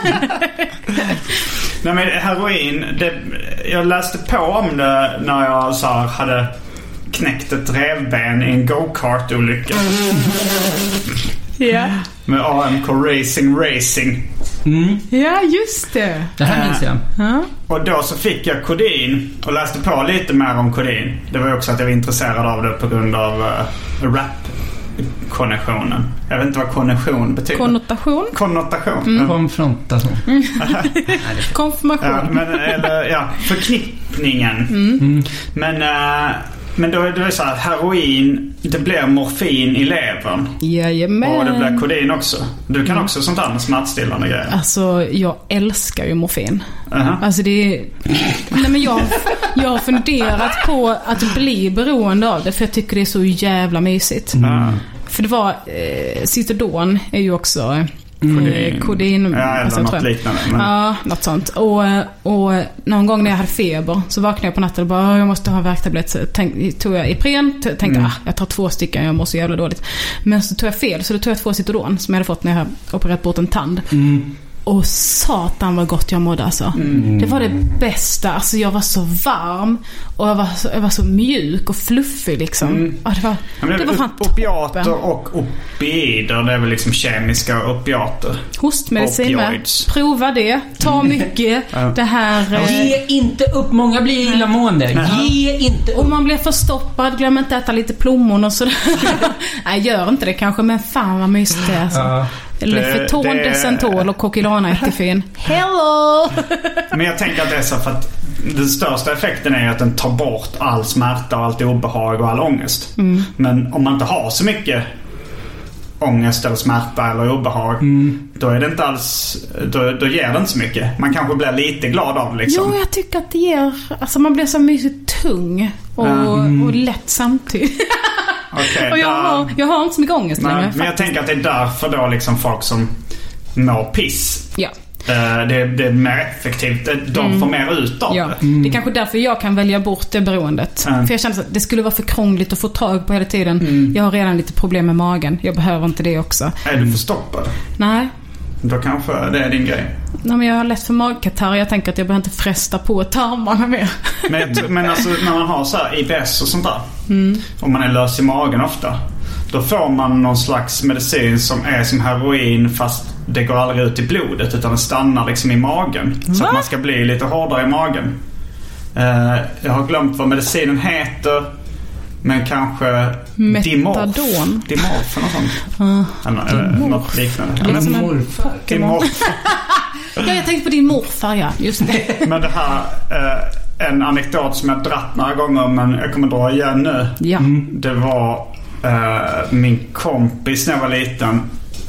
Nej, men heroin, jag läste på om det när jag så här, hade knäckt ett revben i en go-kart-olycka. Ja. Med AMK Racing. Ja, just det. Det här minns jag. Och då så fick jag kodein och läste på lite mer om kodein. Det var ju också att jag var intresserad av det på grund av rap-konnotationen. Jag vet inte vad konnotation betyder. Konfrontation. Konfrontation. Konfirmation. Ja, men, förknippningen. Men då är det så här, heroin, det blir morfin i levern. Jajamän. Och det blir kodein också. Du kan också sånt här med smärtstillande grejer. Alltså, jag älskar ju morfin. Alltså det är... Nej, men jag har funderat på att bli beroende av det, för jag tycker det är så jävla mysigt. För det var Citodon är ju också kodein, ja, eller något liknande, men... Ja, något sånt. Och någon gång när jag hade feber så vaknade jag på natten och bara, jag måste ha en värktablett. Så tog jag Ipren, tänkte jag tar 2 stycken, jag mår så jävla dåligt. Men så tog jag fel, så då tog jag 2 Citodon som jag hade fått när jag hade opererat bort en tand. Och satan vad gott jag mådde alltså. Det var det bästa. Alltså jag var så varm och jag var så mjuk och fluffig liksom. Och det var fan opiater toppen. Och opioider, det är väl liksom kemiska opiater. Hostmedicin. Prova det. Ta mycket. Det här ge inte upp, många blir illamående. Ge inte upp. Och man blir förstoppad, glöm inte äta lite plommon och sådär. Nej, gör inte det kanske, men fan vad mysigt det är alltså. Lefeton, Desentol och Coquilana Etifin. Hello! Men jag tänker att det är så för att den största effekten är ju att den tar bort all smärta och allt obehag och all ångest. Men om man inte har så mycket ångest eller smärta eller obehag, då är det inte alls, då ger det inte så mycket. Man kanske blir lite glad av det liksom. Jo, jag tycker att det ger, alltså man blir så mysigt tung och lätt samtidigt. Okay, och jag har inte så mycket ångest längre. Men jag tänker att det är därför då liksom folk som mår piss. Ja. Det är mer effektivt. De får mer ut av det. Det är kanske därför jag kan välja bort det beroendet. För jag känner att det skulle vara för krångligt att få tag på hela tiden. Jag har redan lite problem med magen. Jag behöver inte det också. Är du förstoppad? Nej. Då kanske det är din grej. Nej, men jag har lätt för magkatarr. Jag tänker att jag behöver inte fresta på tarmarna mer. Men alltså när man har så här IBS och sånt där, om man är lös i magen ofta, då får man någon slags medicin som är som heroin, fast det går aldrig ut i blodet utan det stannar liksom i magen. Så att man ska bli lite hårdare i magen. Jag har glömt vad medicinen heter, men kanske Metadon. Dimorf eller sånt. Eller något liknande. Dimorf. Ja, jag tänkte på din morfar, ja. Just det. Men det här en anekdot som jag dratt några gånger, men jag kommer dra igen nu. Ja. Det var min kompis när jag var liten.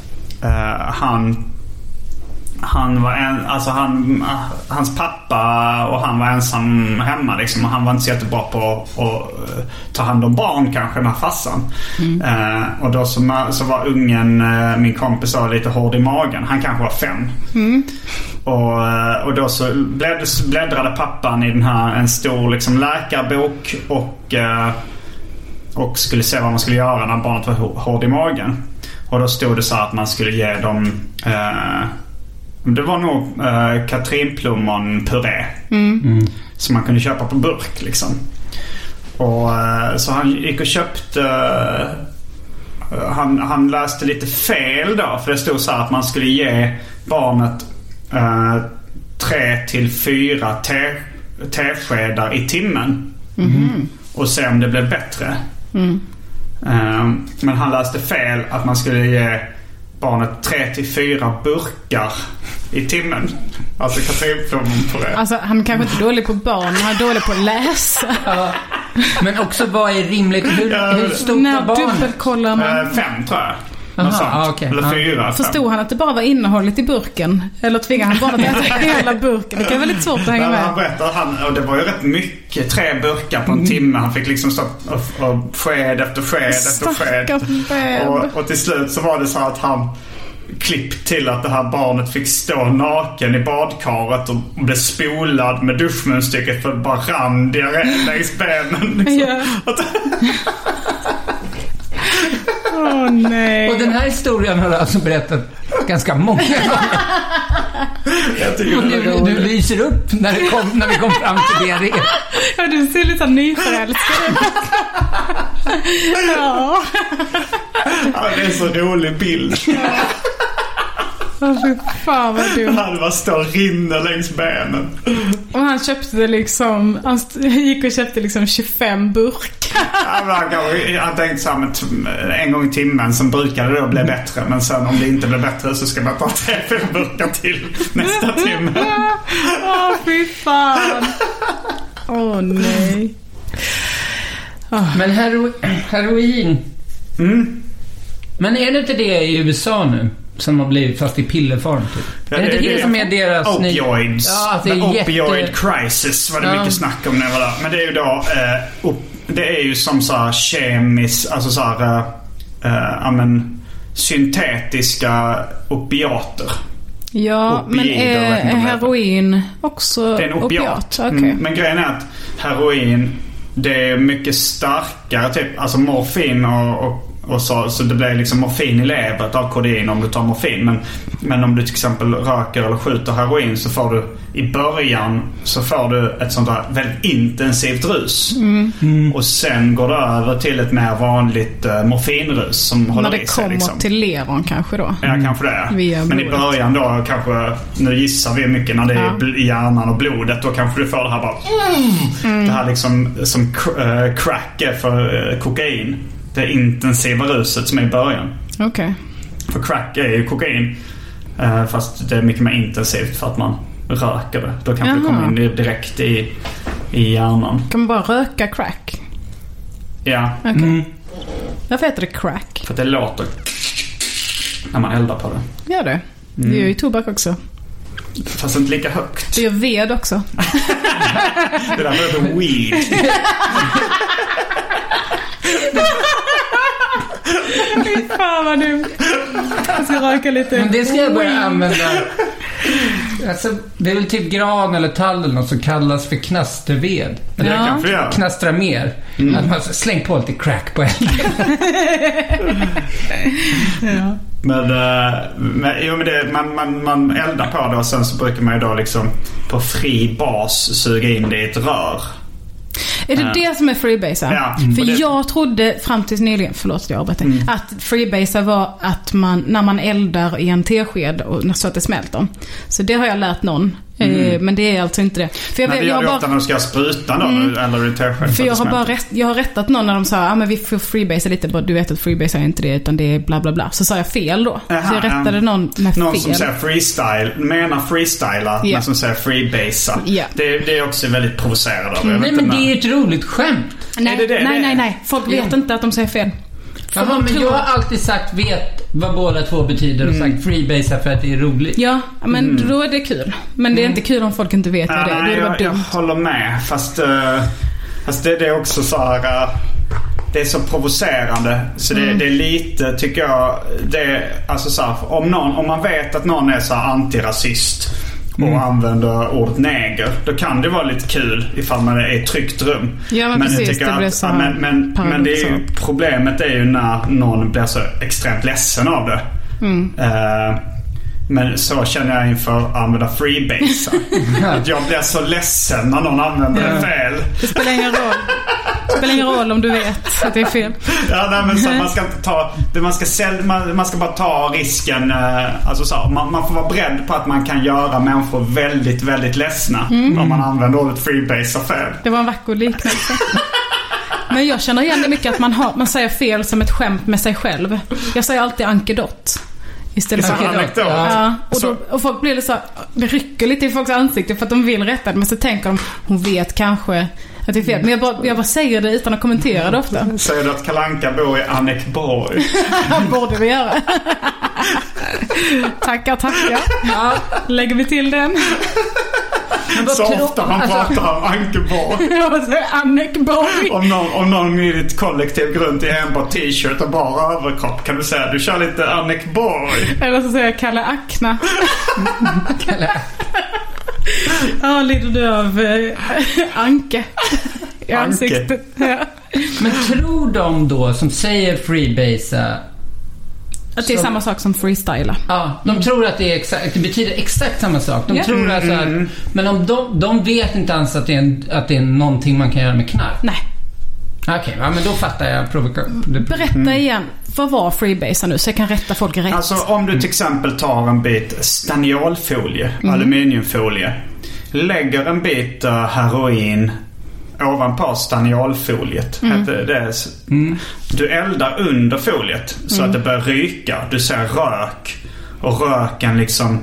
Han var hans pappa och han var ensam hemma liksom, och han var inte så jättebra på att ta hand om barn kanske, den här farsan. Och då så var ungen, min kompis, var lite hård i magen. Han kanske var 5. Och då så bläddrade pappan i en stor liksom läkarbok och skulle se vad man skulle göra när barnet var hård i magen. Och då stod det så att man skulle ge dem det var nog katrinplommon-puré som man kunde köpa på burk liksom. Och så han gick och köpte han läste lite fel då, för det stod så här att man skulle ge barnet 3 till 4 teskedar i timmen och se om det blev bättre. Men han läste fel att man skulle ge barnet 3 till 4 burkar i timmen. Alltså katrinplommon på det. Alltså han kanske inte är dålig på barn, han är dålig på att läsa. Ja. Men också vad är rimligt? Hur stort var barnet? Dubbelkollar man. 5 tror jag. Okay. Eller 4. Förstod han att det bara var innehållet i burken? Eller tvingade han bara att äta hela burken? Det kan vara lite svårt att hänga med. Han berättade och det var ju rätt mycket, 3 burkar på en timme. Han fick liksom stå och sked efter sked efter sked. Och till slut så var det så att han klipp till att det här barnet fick stå naken i badkaret och blev spolad med duschmunstycket för att bara rann diarré längs benen. Liksom. Ja. Åh nej. Och den här historien har du alltså berättat ganska många gånger. Och du lyser upp när vi kom fram till diarré. Ja, du ser lite nyförälskad ut. Ja. Det är en så rolig bild. Fan vad dumt. Han var stå och rinner längs benen. Och han köpte liksom, han gick och köpte liksom 25 burkar. Han tänkte så här, en gång i timmen som brukade det då bli bättre. Men sen om det inte blir bättre så ska man ta 3-5 burkar till nästa timme. Åh fy fan. Åh nej. Men heroin. Men är det inte det i USA nu? Som har blivit fast i pillerform typ. Ja, är det inte det som är deras opioids. Ja, det är opioid crisis var det mycket snack om när jag var där. Men det är ju då det är ju som så här kemiskt, alltså så här syntetiska opiater. Ja, Opioider, men är heroin också det är en opiat. Okay. Men grejen är att heroin, det är mycket starkare typ, alltså morfin och så det blir liksom morfin i levret av kodein om du tar morfin. Men om du till exempel röker eller skjuter heroin så får du i början så får du ett sånt där väldigt intensivt rus. Och sen går det över till ett mer vanligt morfinrus som håller i sig. När det kommer till levern kanske då. Ja, kanske det. Men i början då kanske, nu gissar vi mycket när det är i hjärnan och blodet, då kanske du får det här bara det här liksom som crack är för kokain. Det intensiva ruset som är i början. Okej. För crack är ju kokain. Fast det är mycket mer intensivt för att man röker det. Då kan det komma in direkt i hjärnan. Kan man bara röka crack? Ja. Okay. Varför heter det crack? För att det låter när man eldar på det. Gör det? Det gör ju tobak också. Fast inte lika högt. Det gör ved också. Det där heter weed. Fy fan vad dumt. Jag ska röka lite. Men det ska jag börja använda. Alltså, det är väl typ gran eller tall eller något som kallas för knasterved. Ja. Knastra mer. Att man släng på lite crack på elden. Ja. Man eldar på det och sen så brukar man ju då liksom på fri bas suga in det i ett rör. Är det som är freebase? Ja. För jag trodde fram tills nyligen, förlåt jag arbetar, att freebase var att man, när man eldar i en tesked och så att det smälter. Så det har jag lärt någon. Men det är alltså inte det. För jag vet, jag ofta när du ska spruta då, eller i tesked. För jag har rättat någon när de sa men vi får freebase lite, du vet att freebase är inte det utan det är bla bla bla. Så sa jag fel då. Så jag rättade någon med fel. Någon som säger freestyla men som säger freebasea. Det är också väldigt provocerande. Nej, men det är ju ett roligt skämt. Nej. Folk vet inte att de säger fel. Jaha, men jag har alltid vet vad båda två betyder och sagt freebase för att det är roligt. Ja, men då är det kul. Men det är inte kul om folk inte vet vad det är. Nej, jag håller med. Fast det är också så här... Det är så provocerande. Så det är lite, tycker jag... Alltså så här, om man vet att någon är så här antirasist och använder ordet neger, då kan det vara lite kul ifall man är i ett tryggt rum. Ja, men precis, jag tycker det blir så men det är ju, problemet är ju när någon blir så extremt ledsen av det. Men så känner jag inför att använda freebase. Att jag blir så ledsen när någon använder det fel. Det spelar ingen roll. Det spelar ingen roll om du vet att det är fel. Ja, nej, men så man ska inte ta man ska bara ta risken, alltså så man får vara beredd på att man kan göra människor väldigt väldigt ledsna om man använder ordet freebase fel. Det var en vacker liknelse. Men jag känner igen det mycket att man säger fel som ett skämt med sig själv. Jag säger alltid ankedott. istället för anekdot. Ja. Och folk blir så här, det rycker lite i folks ansikte för att de vill rätta det, men så tänker de, hon vet kanske att det är fel. Men jag bara säger det utan att kommentera det ofta. Säger du att Kalle Anka bor i Anekborg? Borde vi göra. Tackar. Ja, lägger vi till den. Så ofta man pratar om Ankeborg. Anekborg. Om någon i ditt kollektiv går runt i enbart t-shirt och bara överkropp, kan du säga du kör lite Anekborg. Eller så säger jag Kalle Akna. Ja, lider du av Anke i ansiktet. Ja. Men tror de då som säger freebase att det är samma sak som freestyla? Ja, de tror att det betyder exakt samma sak. De tror alltså att, men om de vet inte ens att det är någonting man kan göra med knark. Nej. Okej, ja, men då fattar jag Berätta igen, vad var freebase nu så jag kan rätta folk rätt? Alltså om du till exempel tar en bit staniolfolie, aluminiumfolie, lägger en bit heroin ovanpå staniolfoliet. Du eldar under foliet så att det börjar ryka. Du ser rök och röken liksom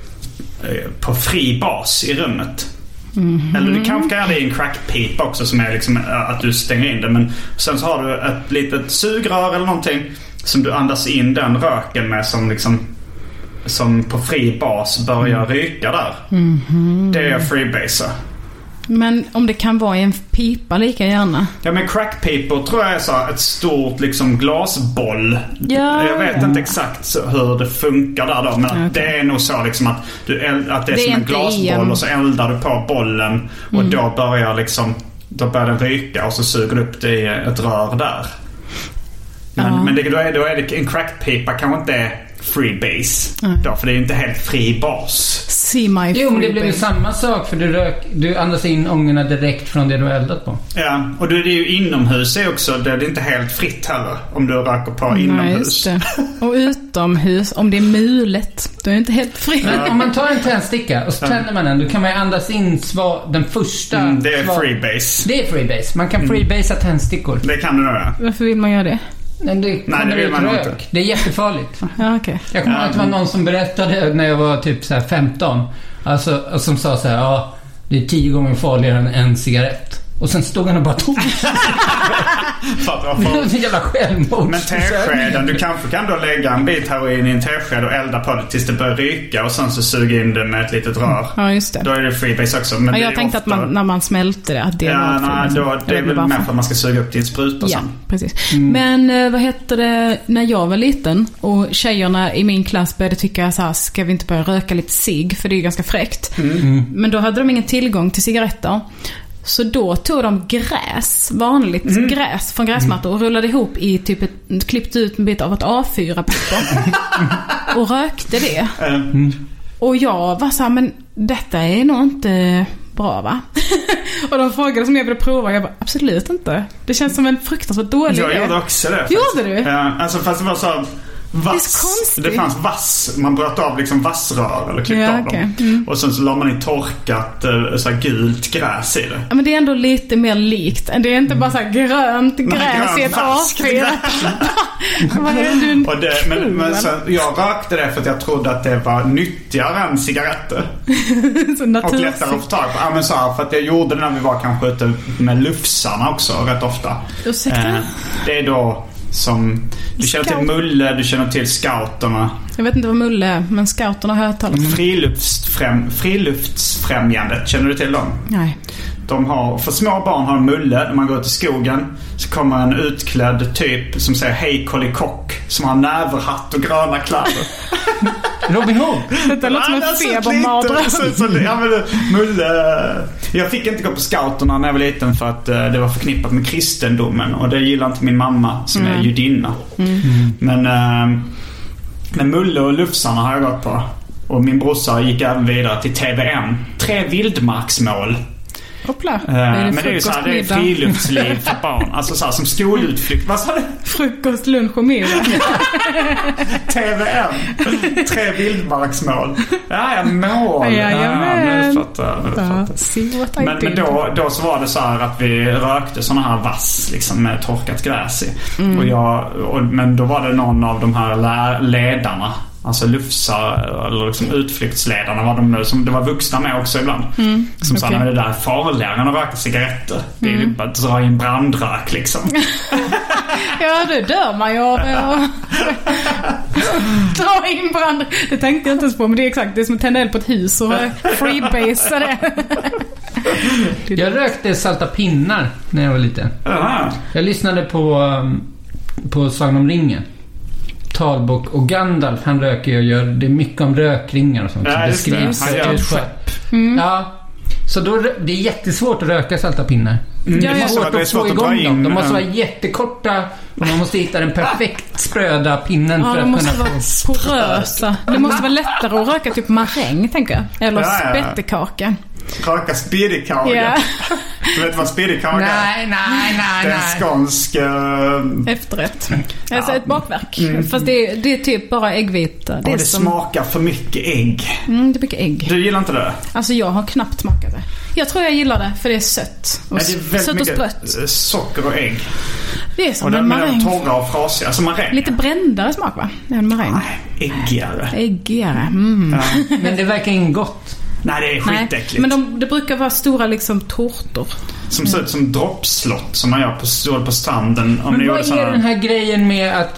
på fri bas i rummet. Eller du kanske kan göra det i en crackpipa också, som är liksom att du stänger in det. Men sen så har du ett litet sugrör eller någonting som du andas in den röken med, som liksom som på fri bas börjar ryka där. Det är freebase. Men om det kan vara i en pipa lika gärna. Ja, men crackpipor tror jag är så ett stort liksom glasboll. Ja. Jag vet inte exakt hur det funkar där då, men det är nog så liksom att att det är som en glasboll och så eldar du på bollen och då börjar den ryka och så suger du upp det i ett rör där. Men då är det en crackpipa kanske inte freebase då, för det är inte helt fri bas. Jo, men det blir ju samma sak, för du andas in ångorna direkt från det du har eldat på. Ja, och det är ju inomhus också, det är inte helt fritt heller om du röker på inomhus. Och utomhus, om det är mulet, då är det inte helt fritt. Men om man tar en tändsticka och så tänder man den, då kan man ju andas in den första. Det är freebase. Det är freebase. Man kan freebasea tändstickor. Det kan du göra. Varför vill man göra det? Nej, det vill man inte. Det är jättefarligt. Ja, okay. Jag kommer ihåg att det var någon som berättade när jag var typ så här 15. Alltså, som sa så här, det är 10 gånger farligare än en cigarett. Och sen stod han och bara tog. Det är jävla självmord. Men teskeden, du kanske kan då lägga en bit heroin i en tesked och elda på det tills det börjar ryka och sen så suga in det med ett litet rör. Ja, just det. Då är det freebase också. Men jag tänkte ofta att när man smälter det, att det det är väl mer för att man ska suga upp din spruta sen. Ja, precis. Men vad heter det, när jag var liten och tjejerna i min klass började tycka så här, ska vi inte börja röka lite cigg, för det är ju ganska fräckt. Men då hade de ingen tillgång till cigaretter. Så då tog de vanligt gräs från gräsmattor och rullade ihop i typ klippte ut en bit av ett A4-papper och rökte det. Och jag var så här, men detta är nog inte bra, va? Och de frågade som jag ville prova. Jag bara, absolut inte. Det känns som en fruktansvärt dålig idé. Jag gjorde också det. Gjorde du? Ja, alltså fast det var så vass. Det fanns vass. Man bröt av liksom vassrör eller klippte av dem. Och sen så la man i torkat så här gult gräs i det. Ja, men det är ändå lite mer likt. Det är inte bara så här grönt gräs i ett A4. Men så, jag rökte det för att jag trodde att det var nyttigare än cigaretter. Och lättare att få tag på. Ja, men så här, för att jag gjorde det när vi var kanske ute med lufsarna också rätt ofta. Det är då som du känner till Mulle, du känner till scouterna. Jag vet inte vad Mulle är, men scouterna har jag hört talas om. Friluftsfrämjandet, känner du till dem? Nej. De har, för små barn har Mulle, när man går ut i skogen så kommer en utklädd typ som säger hej Kollikock, som har näverhatt och gröna kläder. Robin Hood. Det låter som en febermardröm. Mulle. Jag fick inte gå på scouterna när jag var liten för att det var förknippat med kristendomen, och det gillar inte min mamma som är judinna. Men Mulle och lufsarna har jag gått på. Och min brorsa gick även vidare till TVM. 3 vildmarksmål. Hoppla. Men det är ju så här, det är friluftsliv för barn. Alltså så här, som skolutflykt. Vad sa du? Frukost, lunch och middag. TVM. 3 vildmarksmål. Ja, mål. Nu fattar. Men då så var det så här att vi rökte såna här vass liksom med torkat gräs i. Men då var det någon av de här ledarna alltså lufsar eller liksom utflyktsledarna var de nu, som det var vuxna med också ibland. Som sa, det där är farligare än att röka cigaretter. Det är ju bara att dra in brandrök liksom. Ja, det dör man ju av. Dra in brandrök. Det tänkte jag inte ens på, men det är exakt. Det är som att tända eld på ett hus och freebase det. Jag rökte salta pinnar när jag var liten. Jag lyssnade på Sagan om ringen. Talbok och Gandalf, han röker och gör det mycket om rökringar och sånt. Ja, det skrivs ja. Så då, det är jättesvårt att röka salta pinnar. Det är svårt att få igång dem. De måste vara jättekorta och man måste hitta den perfekt spröda pinnen för att kunna få porösa. Det måste vara lättare att röka typ maräng, tänker jag. Eller spettekaka. Röka spedikaka. Yeah. Du vet vad spedikaka är? Nej. Det är skånsk efterrätt. Alltså ett bakverk. Fast det är typ bara äggvita. Det smakar för mycket ägg. Det är mycket ägg. Du gillar inte det? Alltså jag har knappt smakat det. Jag tror jag gillar det för det är sött. Och det är väldigt sött och sprött. Socker och ägg. Det är som och en maräng. Och torra och frasiga. Alltså maräng. Lite brändare smak, va? En maräng. Nej, äggigare. Men det verkar inte gott. Nej, det är skitäckligt. Men det brukar vara stora liksom tårtor. Som ser ut som droppslott som man gör på stranden. Om men vad är den här grejen med att...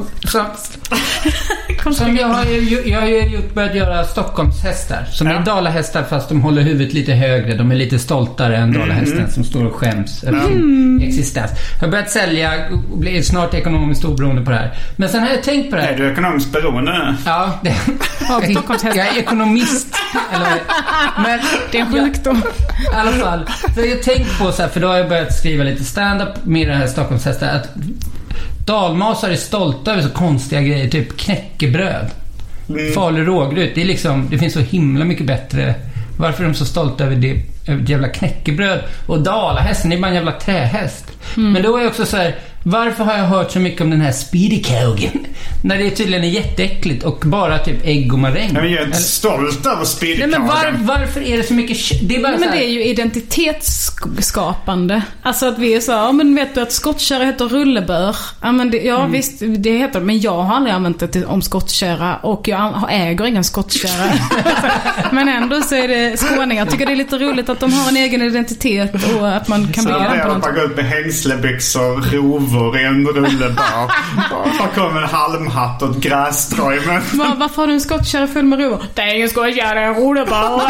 Som jag har ju börjat göra Stockholmshästar. Som är dalahästar fast de håller huvudet lite högre. De är lite stoltare än dalahästen som står och skäms över sin existens. Jag har börjat sälja och blir snart ekonomiskt oberoende på det här. Men sen har jag tänkt på det här. Är du ekonomiskt beroende? Ja, jag är ekonomist. Men det är en sjukdom. I alla fall. Så jag har tänkt på så här, för då har jag börjat skriva lite stand-up med den här Stockholmshästen, att dalmasar är stolta över så konstiga grejer, typ knäckebröd. Falu rågryt, det är liksom, det finns så himla mycket bättre. Varför är de så stolta över det, över ett jävla knäckebröd? Och dalahästen, det är bara en jävla trähäst. Men då är jag också så här, varför har jag hört så mycket om den här speedikogen? När det tydligen är jätteäckligt och bara typ ägg och maräng. Men jag är inte stolt över speedikogen. Nej, men varför är det så mycket... Det är bara men det är ju identitetsskapande. Alltså att vi är så, ja men vet du att skottkärra heter rullebör? Ja men det, visst, det heter, men jag har aldrig använt det om skottkärra och jag äger ingen skottkärra. Men ändå så är det skåningar. Jag tycker det är lite roligt att de har en egen identitet och att man kan bli på något. Så gå ut med hängslebyxor, rovor i en rullebör. Här kommer en halmhatt och ett grässtroj. Varför har du en skottkärra full med rovor? Det är ingen skottkärra, det är en rullebör.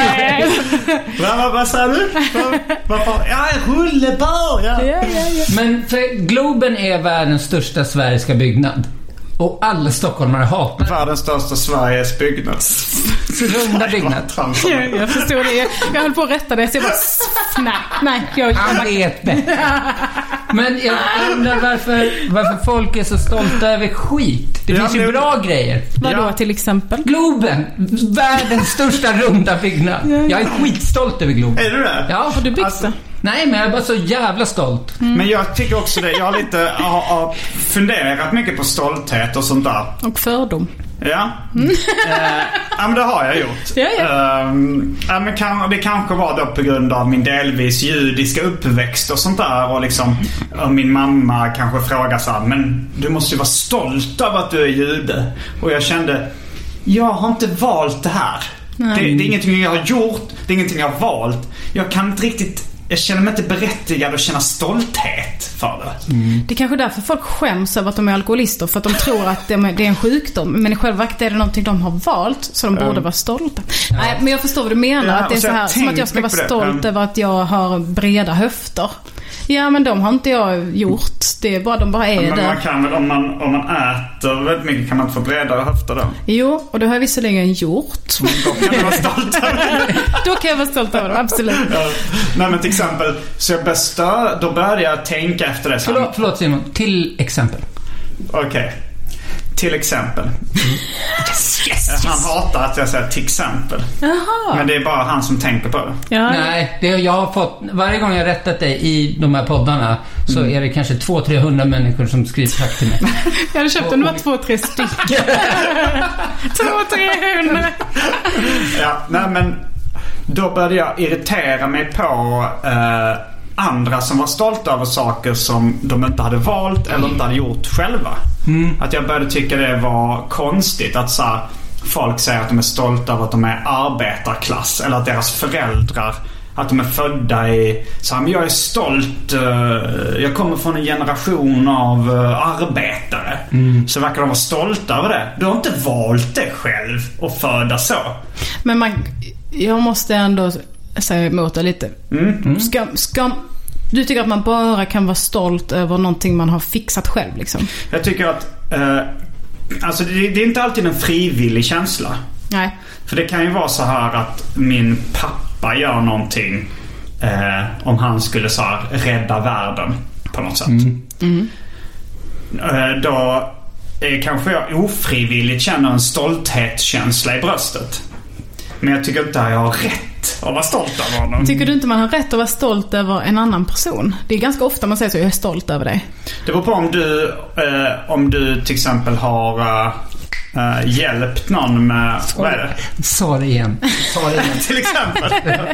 Vad sa du? Varför? Ja, en rullebör. Ja. Men för Globen är världens största svenska byggnad. Och alla stockholmare hatar världens största Sveriges byggnad. Runda byggnad. Jag förstår det. Jag höll på att rätta det. Så jag bara, nej. Han vet bättre. Men jag undrar varför folk är så stolta över skit. Det finns ju bra grejer. Vadå till exempel? Globen. Världens största runda byggnad. Jag är skitstolt över Globen. Är du det? Ja. Har du byggt det? Nej, men jag är bara så jävla stolt. Men jag tycker också det. Jag har lite funderat mycket på stolthet och sånt där. Och fördom. Ja. Men det har jag gjort. Men det kanske var då på grund av min delvis judiska uppväxt och sånt där. Och liksom och min mamma kanske frågar så här, men du måste ju vara stolt över att du är jude. Och jag kände, jag har inte valt det här. Det är ingenting jag har gjort. Det är ingenting jag har valt. Jag kan inte riktigt... Jag känner mig inte berättigad att känna stolthet för det. Det är kanske därför folk skäms över att de är alkoholister. För att de tror att det är en sjukdom. Men i själva verket är det någonting de har valt. Så de borde vara stolta. Nej, men jag förstår vad du menar. Att det är så här, som att jag ska vara stolt över att jag har breda höfter. Ja, men de har inte jag gjort. Det är bara, de bara är men där. Man kan väl, om man äter väldigt mycket, kan man inte få bredare höfter då? Jo, och det har jag visserligen gjort. Då kan du vara stolt över det. Då kan jag vara stolt över det, absolut. Nej, men till exempel, så då började jag tänka efter det. Förlåt Simon, till exempel. Okej. Till exempel. Yes. Han hatar att jag säger till exempel. Jaha. Men det är bara han som tänker på det. Ja. Nej, jag har fått, varje gång jag rättat dig i de här poddarna så är det kanske 200-300 människor som skriver tack till mig. Jag hade köpt om det var 2-3 stycken. 200-300. Ja, nej men då började jag irritera mig på andra som var stolta över saker som de inte hade valt eller inte hade gjort själva. Att jag började tycka det var konstigt att så här, folk säger att de är stolta över att de är arbetarklass. Eller att deras föräldrar, att de är födda i... Så här, men jag är stolt. Jag kommer från en generation av arbetare. Så verkar de vara stolta över det. Du har inte valt det själv och föda så. Men jag måste ändå säga emot det lite. Du tycker att man bara kan vara stolt över någonting man har fixat själv liksom? Jag tycker att alltså det är inte alltid en frivillig känsla. Nej. För det kan ju vara så här att min pappa gör någonting om han skulle så här rädda världen på något sätt. Då kanske jag ofrivilligt känner en stolthetskänsla i bröstet. Men jag tycker inte att jag har rätt att vara stolt över honom. Tycker du inte man har rätt att vara stolt över en annan person? Det är ganska ofta man säger så, jag är stolt över dig. Det beror på om du till exempel har hjälpt någon med... Vad är det? Sa det igen. Till exempel.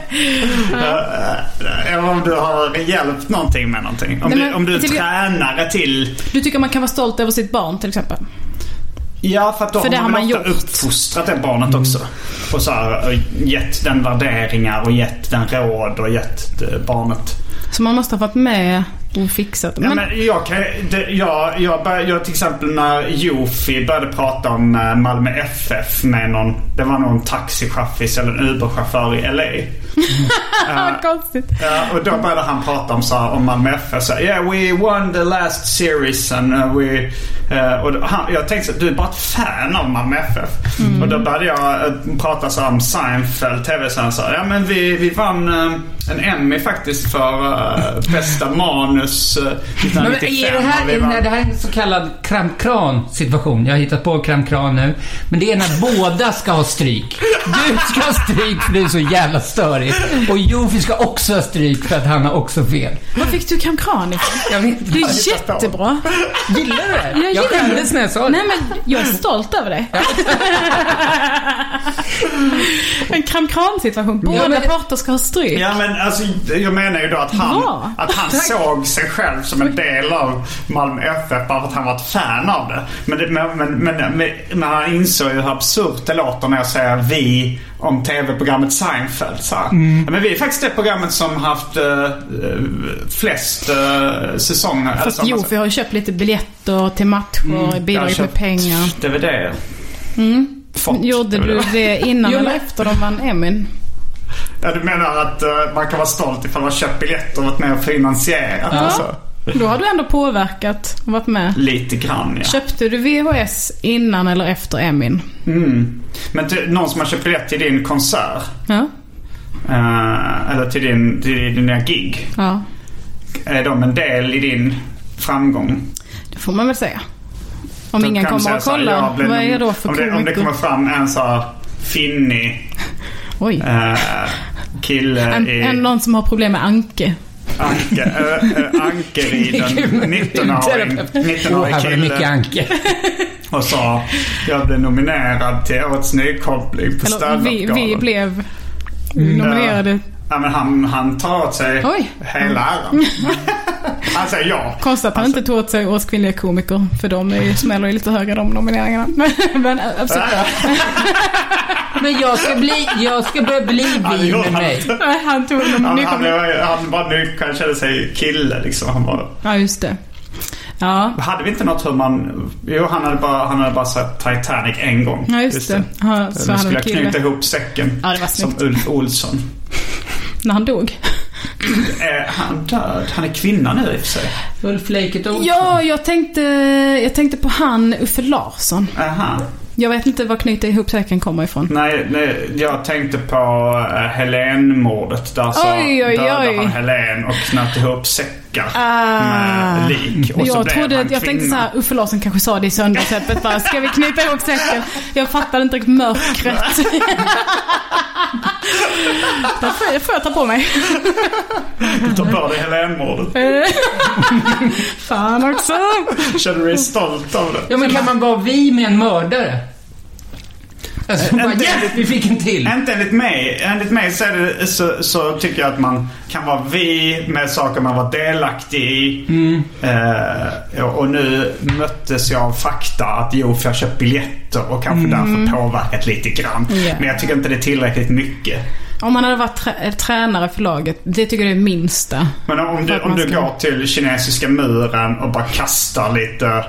Eller om du har hjälpt någonting med någonting. Om du är tränare till... Du tycker man kan vara stolt över sitt barn till exempel? Ja, för att då har man ofta uppfostrat det barnet också. Och så här, gett den värderingar och gett den råd och gett barnet. Så man måste ha varit med och fixat. Men jag till exempel när Jofi började prata om Malmö FF med någon, det var någon taxichaffis eller en Uber-chaufför i LA. Vad konstigt. Och då började han prata om så här, om Malmö FF så yeah, we won the last series and jag tänkte så, du är bara ett fan av Malmö FF. Och då började jag prata så om Seinfeld TV-serien så ja men vi vann en Emmy faktiskt för bästa manus 1995. Det här är en så kallad kramkran-situation. Jag har hittat på kramkran nu. Men det är när båda ska ha stryk. Du ska ha stryk för du är så jävla störig. Och Jofi ska också ha stryk för att han har också fel. Vad fick du kramkran ifrån? Det är jättebra. Gillar du det? Jag skämdes när jag sa det. Nej men jag är stolt över det. En kramkran-situation. Båda parter ska ha stryk. Ja men alltså, jag menar ju då att han såg sig själv som en del av Malmö FF bara för att han var ett fan av det. Men han insåg ju hur absurt det låter när jag säger vi om tv-programmet Seinfeld. Så. Men vi är faktiskt det programmet som haft flest säsonger. Fast Jofi har ju köpt lite biljetter till matcher, bidrag med pengar. DVD. Gjorde du det innan eller efter de vann Emmy? Ja, du menar att man kan vara stolt ifall man har köpt biljetter och varit med och finansierat. Ja. Alltså. Då har du ändå påverkat och varit med. Lite grann, ja. Köpte du VHS innan eller efter Emmy? Men någon som har köpt biljett till din konsert? Ja. Eller till dina gig? Ja. Är de en del i din framgång? Det får man väl säga. Om ingen kommer att kolla, vad är då för komiker? Om det kommer fram en så här finnig kille någon som har problem med Anke Ankeriden 19-årig kille mycket Anke. och sa jag blev nominerad till årets nykoppling på stand-up-galan. Vi blev nominerade. Ja, men han tar åt sig hela äran. Han säger ja. Konstigt att han inte tog åt sig års kvinnliga komiker, för de smäller ju lite högre de nomineringarna. Men absolut. Men jag ska börja bli vi med mig. Han tog han bara nu kan känna sig kille liksom. Han bara... Ja, just det. Ja. Hade vi inte något hur man... Jo, han hade bara sett Titanic en gång. Ja, just det. Ja, så nu skulle jag knyta ihop säcken. Ja, det var snyggt. Som Ulf Olsson. När han dog. Är han död? Han är kvinna nu i och för sig. Ulf Leiket Olsson. Ja, jag tänkte på han Uffe Larsson. Aha. Jag vet inte var knyta ihop säcken kommer ifrån. Nej, jag tänkte på Helen-mordet. Där så dödade han Helen och knöt ihop säckar med lik. Och jag tänkte så här, Uffe Larsson kanske sa det i söndagsöppet bara, ska vi knyta ihop säcken? Jag fattade inte riktigt mörkret. Det får jag ta på mig. Du tar på dig Helen-mordet. Fan också. Känner du dig stolt av det? Ja, men kan man vara vi med en mördare? Alltså, vi fick en till. Inte enligt mig så tycker jag att man kan vara med saker man var delaktig i. Och nu möttes jag av fakta att för jag har köpt biljetter och kanske därför påverkat lite grann. Men jag tycker inte det är tillräckligt mycket. Om man hade varit tränare för laget, det tycker jag är det minsta. Men om du går till kinesiska muren och bara kastar lite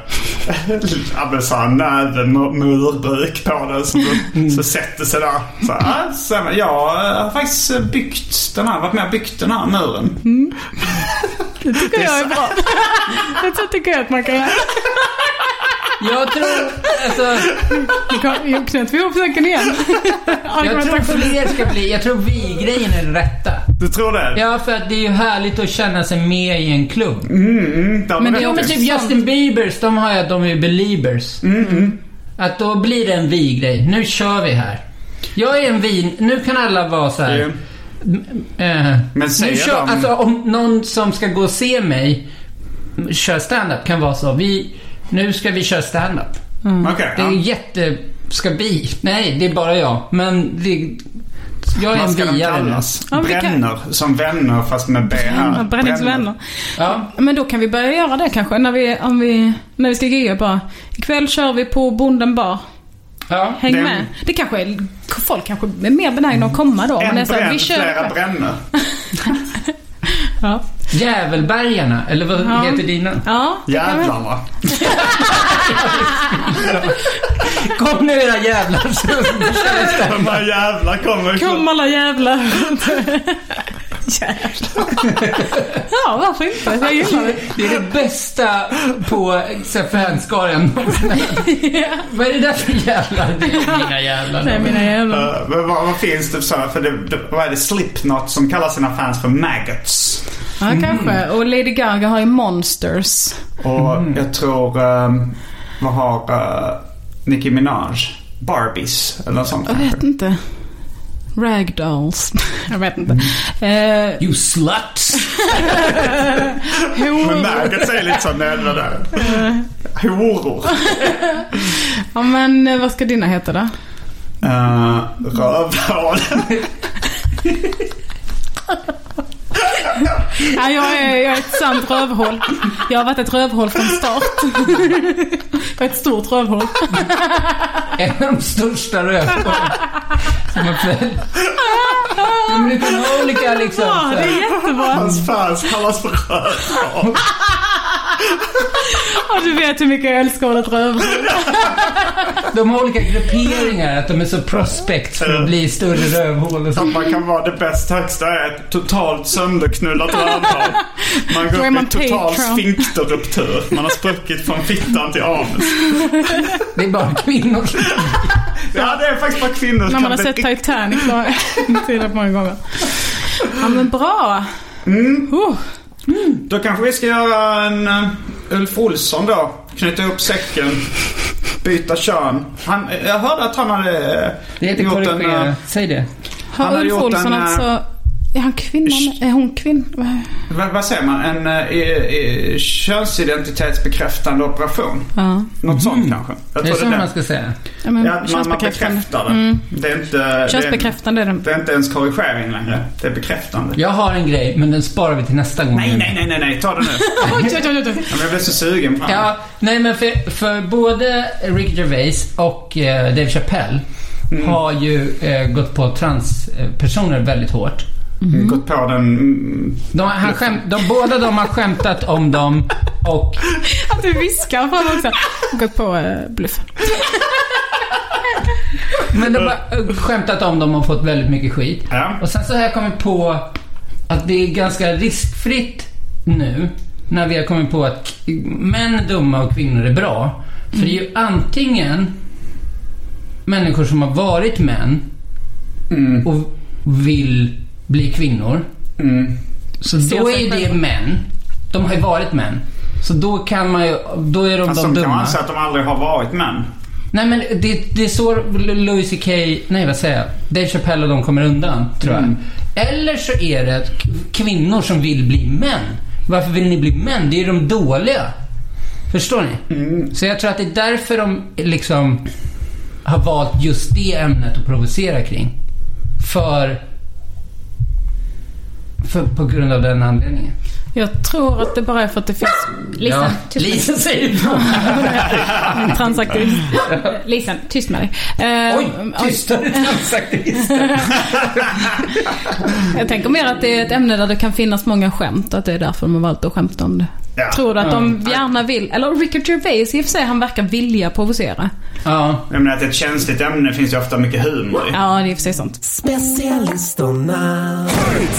murbruk på den så sätter sig där. Så jag har faktiskt varit med och byggt den här muren. Det tycker jag är bra. Det tycker jag att man kan göra. Jag tror jag knöt vi upp säcken igen. Jag tror fler ska bli. Jag tror vi-grejen är rätta. Du tror det? Ja, för att det är ju härligt att känna sig med i en klubb. Men det är typ Justin Biebers, de är beliebers. Att då blir det en vi-grej. Nu kör vi här. Jag är en vi. Nu kan alla vara så här. Men alltså om någon som ska gå och se mig kör stand-up kan vara så. Nu ska vi köra stand-up. Det är nej, det är bara jag. Men jag är en viare. Bränner som vänner fast med bränningsvänner. Ja. Men då kan vi börja göra det kanske när vi ska gigga bara. Ikväll kör vi på Bonden bar. Ja, häng med. Det kanske är, folk kanske är mer benägna att komma då. En vi kör flera bränner. Ja. Jävelbergarna, eller vad heter dina? Ja, jävlarna. Kom nu era jävlar. De här jävlar kommer. Kom alla jävlar. Ja, varför inte? Jag gillar det. Det är det bästa på fanskaren. Vad är det där för jävlar? Det är mina jävlar. Det är mina jävlar. Vad finns det för? Vad är det Slipknot som kallar sina fans för maggots? Ja, kanske. Och Lady Gaga har ju Monsters. Och jag tror vad har Nicki Minaj? Barbies eller något sånt. Jag vet inte. Ragdolls. Jag vet inte. You slut. Men maggots är lite så nära där. Horor. Ja, men vad ska dina heta då? Rövhål. Ja, jag är ett sant rövhål. Jag har varit ett rövhål från start. Jag är ett stort rövhål. En av de största rövhålen som har följt. Men det kan vara olika liksom. Ja, det är jättebra. Hans fans kallas för rövhål. Och du vet hur mycket jag älskar ett rövhål. De har olika grupperingar, att de är så prospect för att bli större rövhål och så. Man kan vara det bästa högsta är ett totalt sönderknullat rövhål. Man går upp i total sfinkterruptur. Man har spruckit från fittan till anus. Det är bara kvinnor. Ja, det är faktiskt bara kvinnor. När man har sett Titanic tillräckligt många gånger. Ja, men bra. Då kanske vi ska göra en Ulf Olsson då. Knyta upp säcken. Byta kön. Jag hörde att han hade det heter korrigera. Säg det. Har Ulf Olsson alltså... Är han kvinna? Är hon kvinna? Vad säger man? En könsidentitetsbekräftande operation? Ja. Något sånt kanske. Det är så man ska säga. Ja, man bekräftar det. Det är inte... Könsbekräftande är det. Det är inte ens korrigering längre. Det är bekräftande. Jag har en grej, men den sparar vi till nästa gång. Nej. Ta det nu. Jag blev så sugen på. Ja, nej, men för både Ricky Gervais och Dave Chappelle har ju gått på transpersoner väldigt hårt. Gått på den... Båda de har skämtat om dem och... Att du viskar på dem också. Gått på bluff. Men de har skämtat om dem och fått väldigt mycket skit. Ja. Och sen så har jag kommit på att det är ganska riskfritt nu när vi har kommit på att män är dumma och kvinnor är bra. För det är ju antingen människor som har varit män och vill bli kvinnor. Så då är det män. De har ju varit män. Så då kan man ju, då är de dumma. Kan man säga att de aldrig har varit män? Nej, men det är så Louis C.K. Nej, vad säger jag? Dave Chappelle och de kommer undan, tror jag. Eller så är det kvinnor som vill bli män. Varför vill ni bli män? Det är de dåliga. Förstår ni? Så jag tror att det är därför de liksom har valt just det ämnet att provocera kring. På grund av den anledningen. Jag tror att det bara är för att det finns... Lisa, Lisa säger det. Transaktivist. Lisa, tyst med dig. Oj, tystare transaktivist. Jag tänker mer att det är ett ämne där det kan finnas många skämt. Att det är därför de har valt att skämta om det. Ja. Tror du att de gärna vill... Eller Ricky Gervais i och för sig, han verkar vilja provocera. Ja. Jag menar att ett känsligt ämne finns ju ofta mycket humor i. Ja, det är i och för sig sånt. Specialisterna.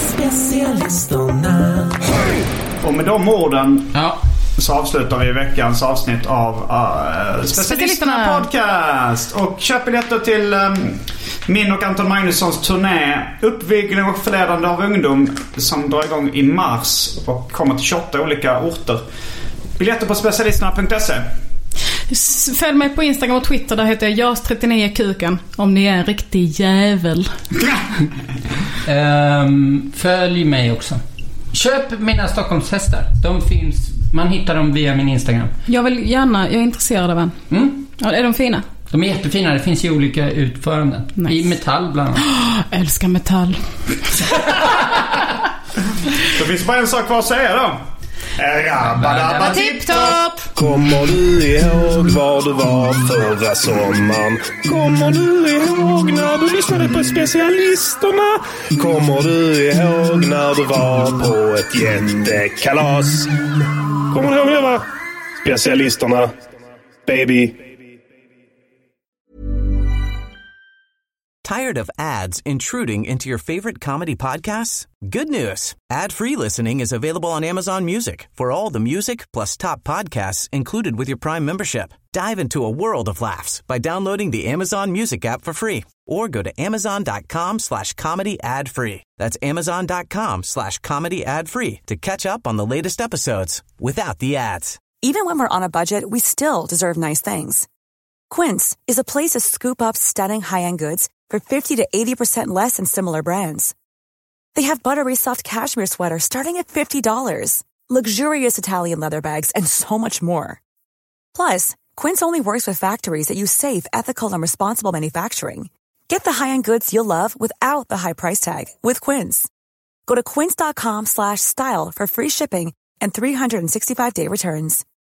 Och med de orden så avslutar vi veckans avsnitt av Specialisterna podcast. Och köp biljetter till min och Anton Magnussons turné Uppvigling och förledande av ungdom, som drar igång i mars och kommer till 28 olika orter. Biljetter på specialisterna.se. Följ mig på Instagram och Twitter, där heter jag Jas39kuken, om ni är en riktig jävel. Följ mig också. Köp mina Stockholmshästar. De finns, man hittar dem via min Instagram. Jag är intresserad av en. Ja, är de fina? De är jättefina, det finns ju olika utföranden. Nice. I metall bland annat. Älskar metall. Det finns bara en sak kvar att säga då. Rabba tipptopp! Kommer du ihåg var du var förra sommaren? Kommer du ihåg när du lyssnade på Specialisterna? Kommer du ihåg när du var på ett jättekalas? Kommer du ihåg det, va? Specialisterna, baby. Tired of ads intruding into your favorite comedy podcasts? Good news. Ad-free listening is available on Amazon Music for all the music plus top podcasts included with your Prime membership. Dive into a world of laughs by downloading the Amazon Music app for free or go to amazon.com/comedy ad-free. That's amazon.com/comedy ad-free to catch up on the latest episodes without the ads. Even when we're on a budget, we still deserve nice things. Quince is a place to scoop up stunning high-end goods for 50 to 80% less than similar brands. They have buttery soft cashmere sweaters starting at $50, luxurious Italian leather bags, and so much more. Plus, Quince only works with factories that use safe, ethical, and responsible manufacturing. Get the high-end goods you'll love without the high price tag with Quince. Go to quince.com/style for free shipping and 365-day returns.